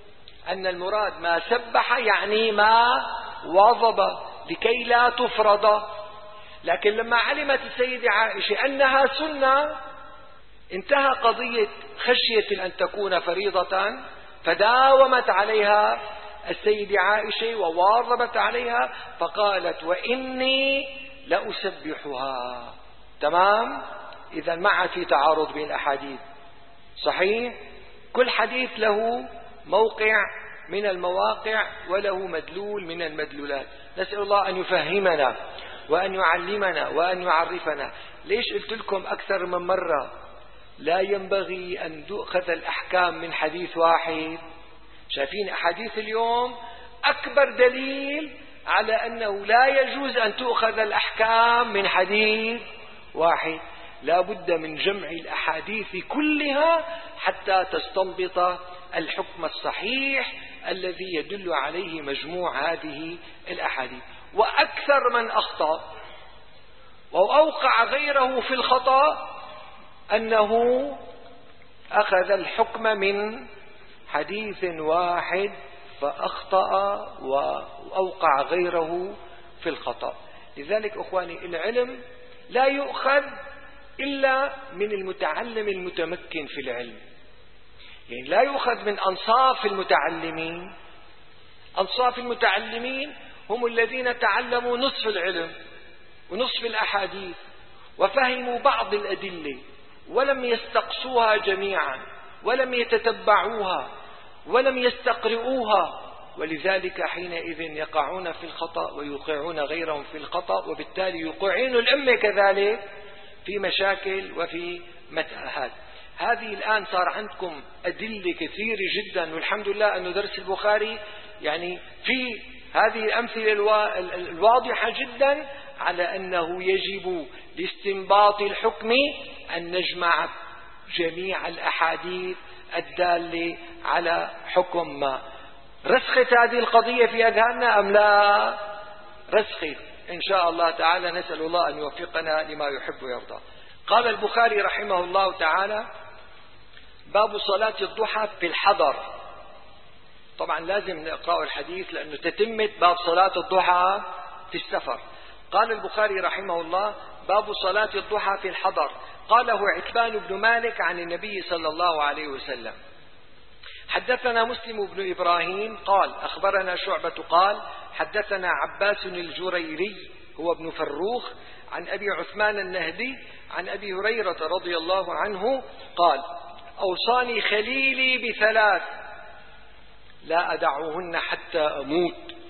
[SPEAKER 1] أن المراد ما سبح يعني ما واظب لكي لا تفرض. لكن لما علمت السيدة عائشة أنها سنة، انتهى قضية خشية أن تكون فريضة، فداومت عليها السيدة عائشة وواظبت عليها، فقالت وإني لأسبحها. تمام؟ إذا ما عاد في تعارض بين الأحاديث، صحيح؟ كل حديث له موقع من المواقع وله مدلول من المدلولات. نسأل الله أن يفهمنا وأن يعلمنا وأن يعرفنا. ليش قلت لكم أكثر من مرة لا ينبغي أن تؤخذ الأحكام من حديث واحد؟ شايفين أحاديث اليوم أكبر دليل على أنه لا يجوز أن تؤخذ الأحكام من حديث واحد. لا بد من جمع الأحاديث كلها حتى تستنبط الحكم الصحيح الذي يدل عليه مجموع هذه الأحاديث. وأكثر من أخطأ وأوقع غيره في الخطأ أنه أخذ الحكم من حديث واحد فأخطأ وأوقع غيره في الخطأ. لذلك أخواني، العلم لا يؤخذ إلا من المتعلم المتمكن في العلم، يعني لا يؤخذ من أنصاف المتعلمين. أنصاف المتعلمين هم الذين تعلموا نصف العلم ونصف الأحاديث وفهموا بعض الأدلة ولم يستقصوها جميعا ولم يتتبعوها ولم يستقرؤوها، ولذلك حينئذ يقعون في الخطأ ويوقعون غيرهم في الخطأ، وبالتالي يوقعون الأمة كذلك في مشاكل وفي متاهات. هذه الآن صار عندكم أدلة كثيرة جدا، والحمد لله أنه درس البخاري يعني في هذه الأمثلة الواضحة جدا على أنه يجب لاستنباط الحكم أن نجمع جميع الأحاديث الدالة على حكم ما. رسخت هذه القضية في أذهاننا أم لا؟ رسخت إن شاء الله تعالى. نسأل الله أن يوفقنا لما يحب ويرضى. قال البخاري رحمه الله تعالى: باب صلاة الضحى في الحضر. طبعا لازم نقرأ الحديث لأنه تتمة باب صلاة الضحى في السفر. قال البخاري رحمه الله: باب صلاة الضحى في الحضر. قاله عتبان بن مالك عن النبي صلى الله عليه وسلم. حدثنا مسلم بن إبراهيم قال أخبرنا شعبة قال حدثنا عباس الجريري هو ابن فروخ عن أبي عثمان النهدي عن أبي هريرة رضي الله عنه قال: أوصاني خليلي بثلاث لا أدعوهن حتى أموت: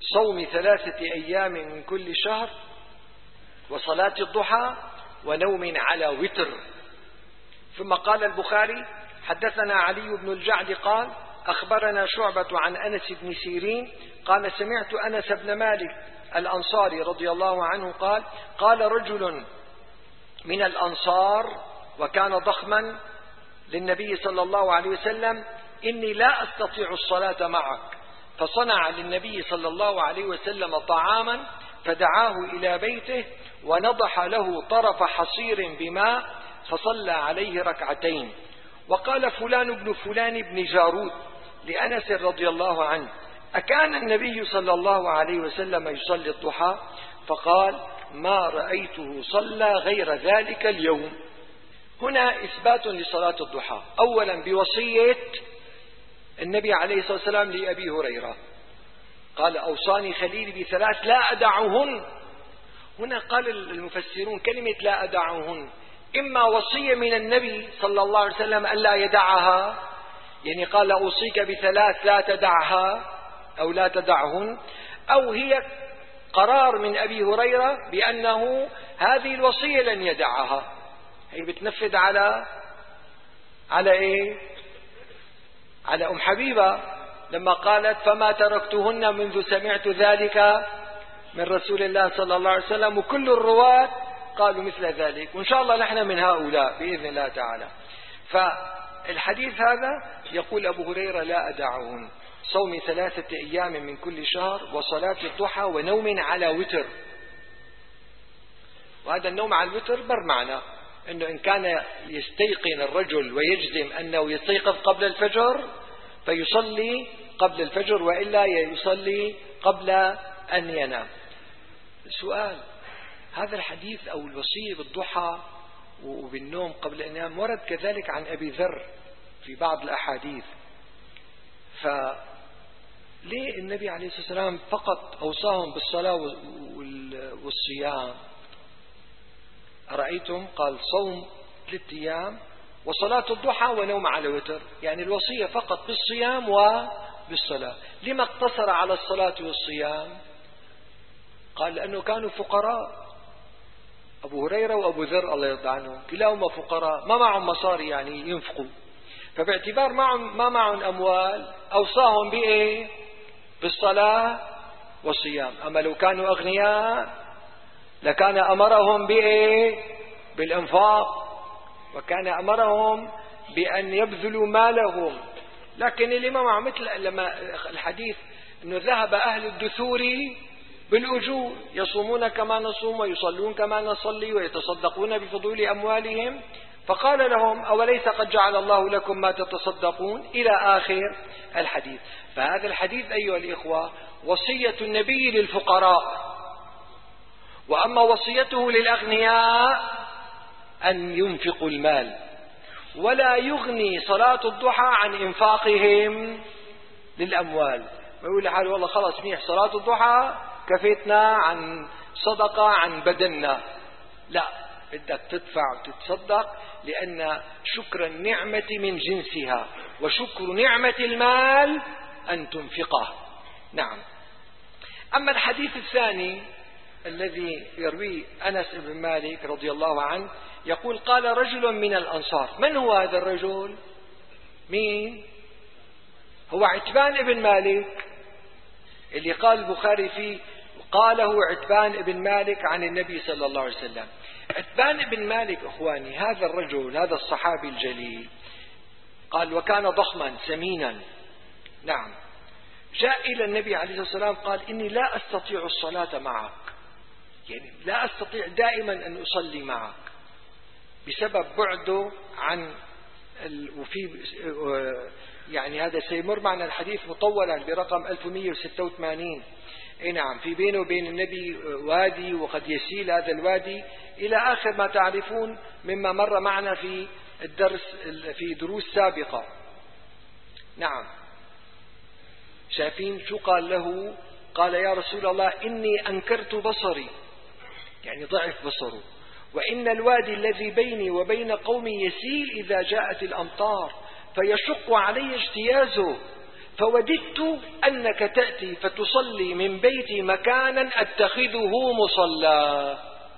[SPEAKER 1] صوم ثلاثة أيام من كل شهر وصلاة الضحى ونوم على وتر. ثم قال البخاري: حدثنا علي بن الجعد قال: أخبرنا شعبة عن أنس بن سيرين قال: سمعت أنس بن مالك الأنصاري رضي الله عنه قال: قال رجل من الأنصار وكان ضخما للنبي صلى الله عليه وسلم: إني لا أستطيع الصلاة معك. فصنع للنبي صلى الله عليه وسلم طعاما فدعاه إلى بيته ونضح له طرف حصير بماء فصلى عليه ركعتين. وقال فلان بن فلان بن جارود لأنس رضي الله عنه: أكان النبي صلى الله عليه وسلم يصلي الضحى؟ فقال: ما رأيته صلى غير ذلك اليوم. هنا إثبات لصلاة الضحى، أولا بوصية النبي عليه الصلاة والسلام لأبي هريرة، قال: أوصاني خليلي بثلاث لا أدعهن. هنا قال المفسرون كلمة لا أدعهن إما وصية من النبي صلى الله عليه وسلم أن لا يدعها، يعني قال: أوصيك بثلاث لا تدعها أو لا تدعهن، أو هي قرار من أبي هريرة بأنه هذه الوصية لن يدعها. هي بتنفذ على على إيه؟ على أم حبيبة لما قالت: فما تركتهن منذ سمعت ذلك من رسول الله صلى الله عليه وسلم. وكل الرواة قالوا مثل ذلك، وإن شاء الله نحن من هؤلاء بإذن الله تعالى. فالحديث هذا يقول أبو هريرة: لا أدعهن، صوم ثلاثة أيام من كل شهر وصلاة الضحى ونوم على وتر. وهذا النوم على الوتر بر معنى أنه إن كان يستيقن الرجل ويجزم أنه يستيقظ قبل الفجر فيصلي قبل الفجر، وإلا يصلي قبل أن ينام. سؤال: هذا الحديث أو الوصية بالضحى وبالنوم قبل أن ينام ورد كذلك عن أبي ذر في بعض الأحاديث، فليه النبي عليه الصلاة والسلام فقط أوصاهم بالصلاة والصيام؟ أرأيتم؟ قال: صوم ثلاثة أيام وصلاة الضحى ونوم على وتر، يعني الوصية فقط بالصيام وبالصلاة. لما اقتصر على الصلاة والصيام؟ قال: لأنه كانوا فقراء، أبو هريرة وأبو ذر الله يرضى عنهم كلاهما فقراء، ما معهم مصاري يعني ينفقوا، فباعتبار معهم ما معهم أموال أوصاهم بإيه؟ بالصلاة والصيام. أما لو كانوا أغنياء لكان أمرهم بإيه؟ بالإنفاق، وكان أمرهم بأن يبذلوا مالهم. لكن اللي ما معه مثل لما الحديث أنه ذهب أهل الدثور بالأجور، يصومون كما نصوم ويصلون كما نصلي ويتصدقون بفضول أموالهم، فقال لهم: أوليس قد جعل الله لكم ما تتصدقون، إلى آخر الحديث. فهذا الحديث أيها الإخوة وصية النبي للفقراء، وأما وصيته للأغنياء أن ينفقوا المال. ولا يغني صلاة الضحى عن إنفاقهم للأموال. ويقول لحاله: والله خلاص منيح صلاة الضحى كفيتنا عن صدقة عن بدننا. لا، بدك تدفع وتتصدق، لأن شكر النعمة من جنسها، وشكر نعمة المال أن تنفقه. نعم. أما الحديث الثاني الذي يرويه أنس بن مالك رضي الله عنه يقول: قال رجل من الأنصار. من هو هذا الرجل؟ مين هو؟ عتبان بن مالك، اللي قال البخاري فيه قاله عتبان بن مالك عن النبي صلى الله عليه وسلم. عتبان بن مالك أخواني هذا الرجل، هذا الصحابي الجليل، قال: وكان ضخما سمينا. نعم. جاء إلى النبي عليه الصلاة والسلام قال: إني لا أستطيع الصلاة معك، يعني لا أستطيع دائما أن أصلي معك بسبب بعده عن ال... وفي يعني هذا سيمر معنا الحديث مطولا برقم ألف ومئة وستة وثمانين. اي نعم، في بينه وبين النبي وادي وقد يسيل هذا الوادي إلى آخر ما تعرفون مما مر معنا في الدرس في دروس سابقة. نعم. شايفين شو قال له؟ قال: يا رسول الله إني أنكرت بصري، يعني ضعف بصره، وإن الوادي الذي بيني وبين قومي يسيل إذا جاءت الأمطار فيشق علي اجتيازه، فوددت أنك تأتي فتصلي من بيتي مكانا أتخذه مصلى.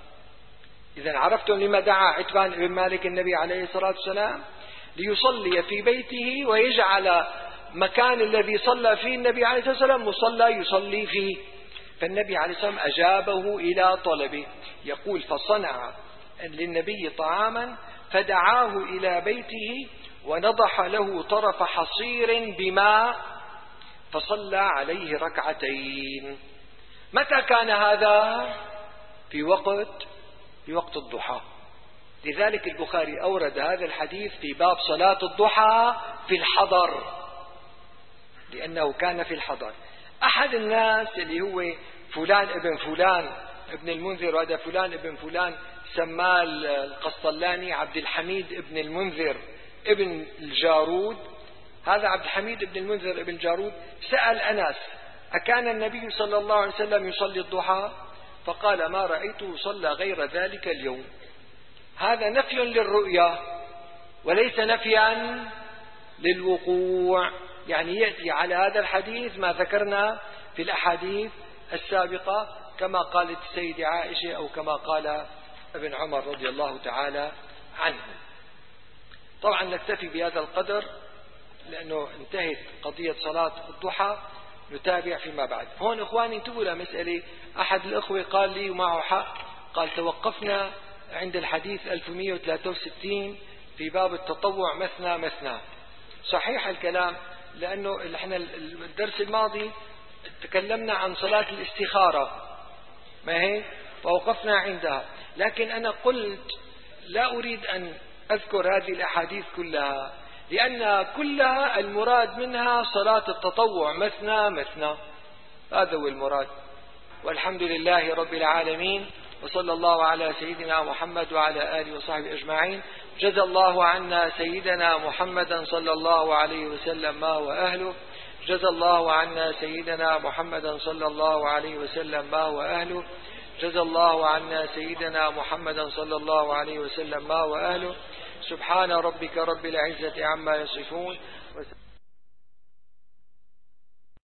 [SPEAKER 1] إذا عرفتم لما دعا عتبان بن مالك النبي عليه الصلاة والسلام ليصلي في بيته ويجعل مكان الذي صلى فيه النبي عليه الصلاة والسلام مصلى يصلي فيه. فالنبي عليه الصلاة والسلام أجابه إلى طلبه. يقول فصنع للنبي طعاما فدعاه إلى بيته ونضح له طرف حصير بماء فصلى عليه ركعتين. متى كان هذا؟ في وقت في وقت الضحى. لذلك البخاري أورد هذا الحديث في باب صلاة الضحى في الحضر، لأنه كان في الحضر. أحد الناس اللي هو فلان ابن فلان ابن المنذر، وهذا فلان ابن فلان سماه القسطلاني عبد الحميد ابن المنذر ابن الجارود. هذا عبد الحميد ابن المنذر ابن الجارود سأل أنس أكان النبي صلى الله عليه وسلم يصلي الضحى؟ فقال ما رأيته صلى غير ذلك اليوم. هذا نفي للرؤيا وليس نفيا للوقوع. يعني يأتي على هذا الحديث ما ذكرنا في الأحاديث السابقة كما قالت السيدة عائشة أو كما قال ابن عمر رضي الله تعالى عنه. طبعا نكتفي بهذا القدر لأنه انتهت قضية صلاة الضحى، نتابع فيما بعد. هون إخواني انتبهوا لمسألة. أحد الأخوة قال لي ومعه حق، قال توقفنا عند الحديث ألف ومئة وثلاثة وستين في باب التطوع مثنى مثنى. صحيح الكلام، لأنه احنا الدرس الماضي تكلمنا عن صلاة الاستخارة ما هي فوقفنا عندها، لكن أنا قلت لا أريد أن أذكر هذه الأحاديث كلها لأن كلها المراد منها صلاة التطوع مثنى مثنى. هذا هو المراد. والحمد لله رب العالمين، وصلى الله على سيدنا محمد وعلى آله وصحبه أجمعين. جزى الله عنا سيدنا محمدا صلى الله عليه وسلم ما وأهله. جزى الله عنا سيدنا محمدا صلى الله عليه وسلم ما وأهله. جزى الله عنا سيدنا محمدا صلى الله عليه وسلم ما وأهله. سبحان ربك رب العزة عما يصفون.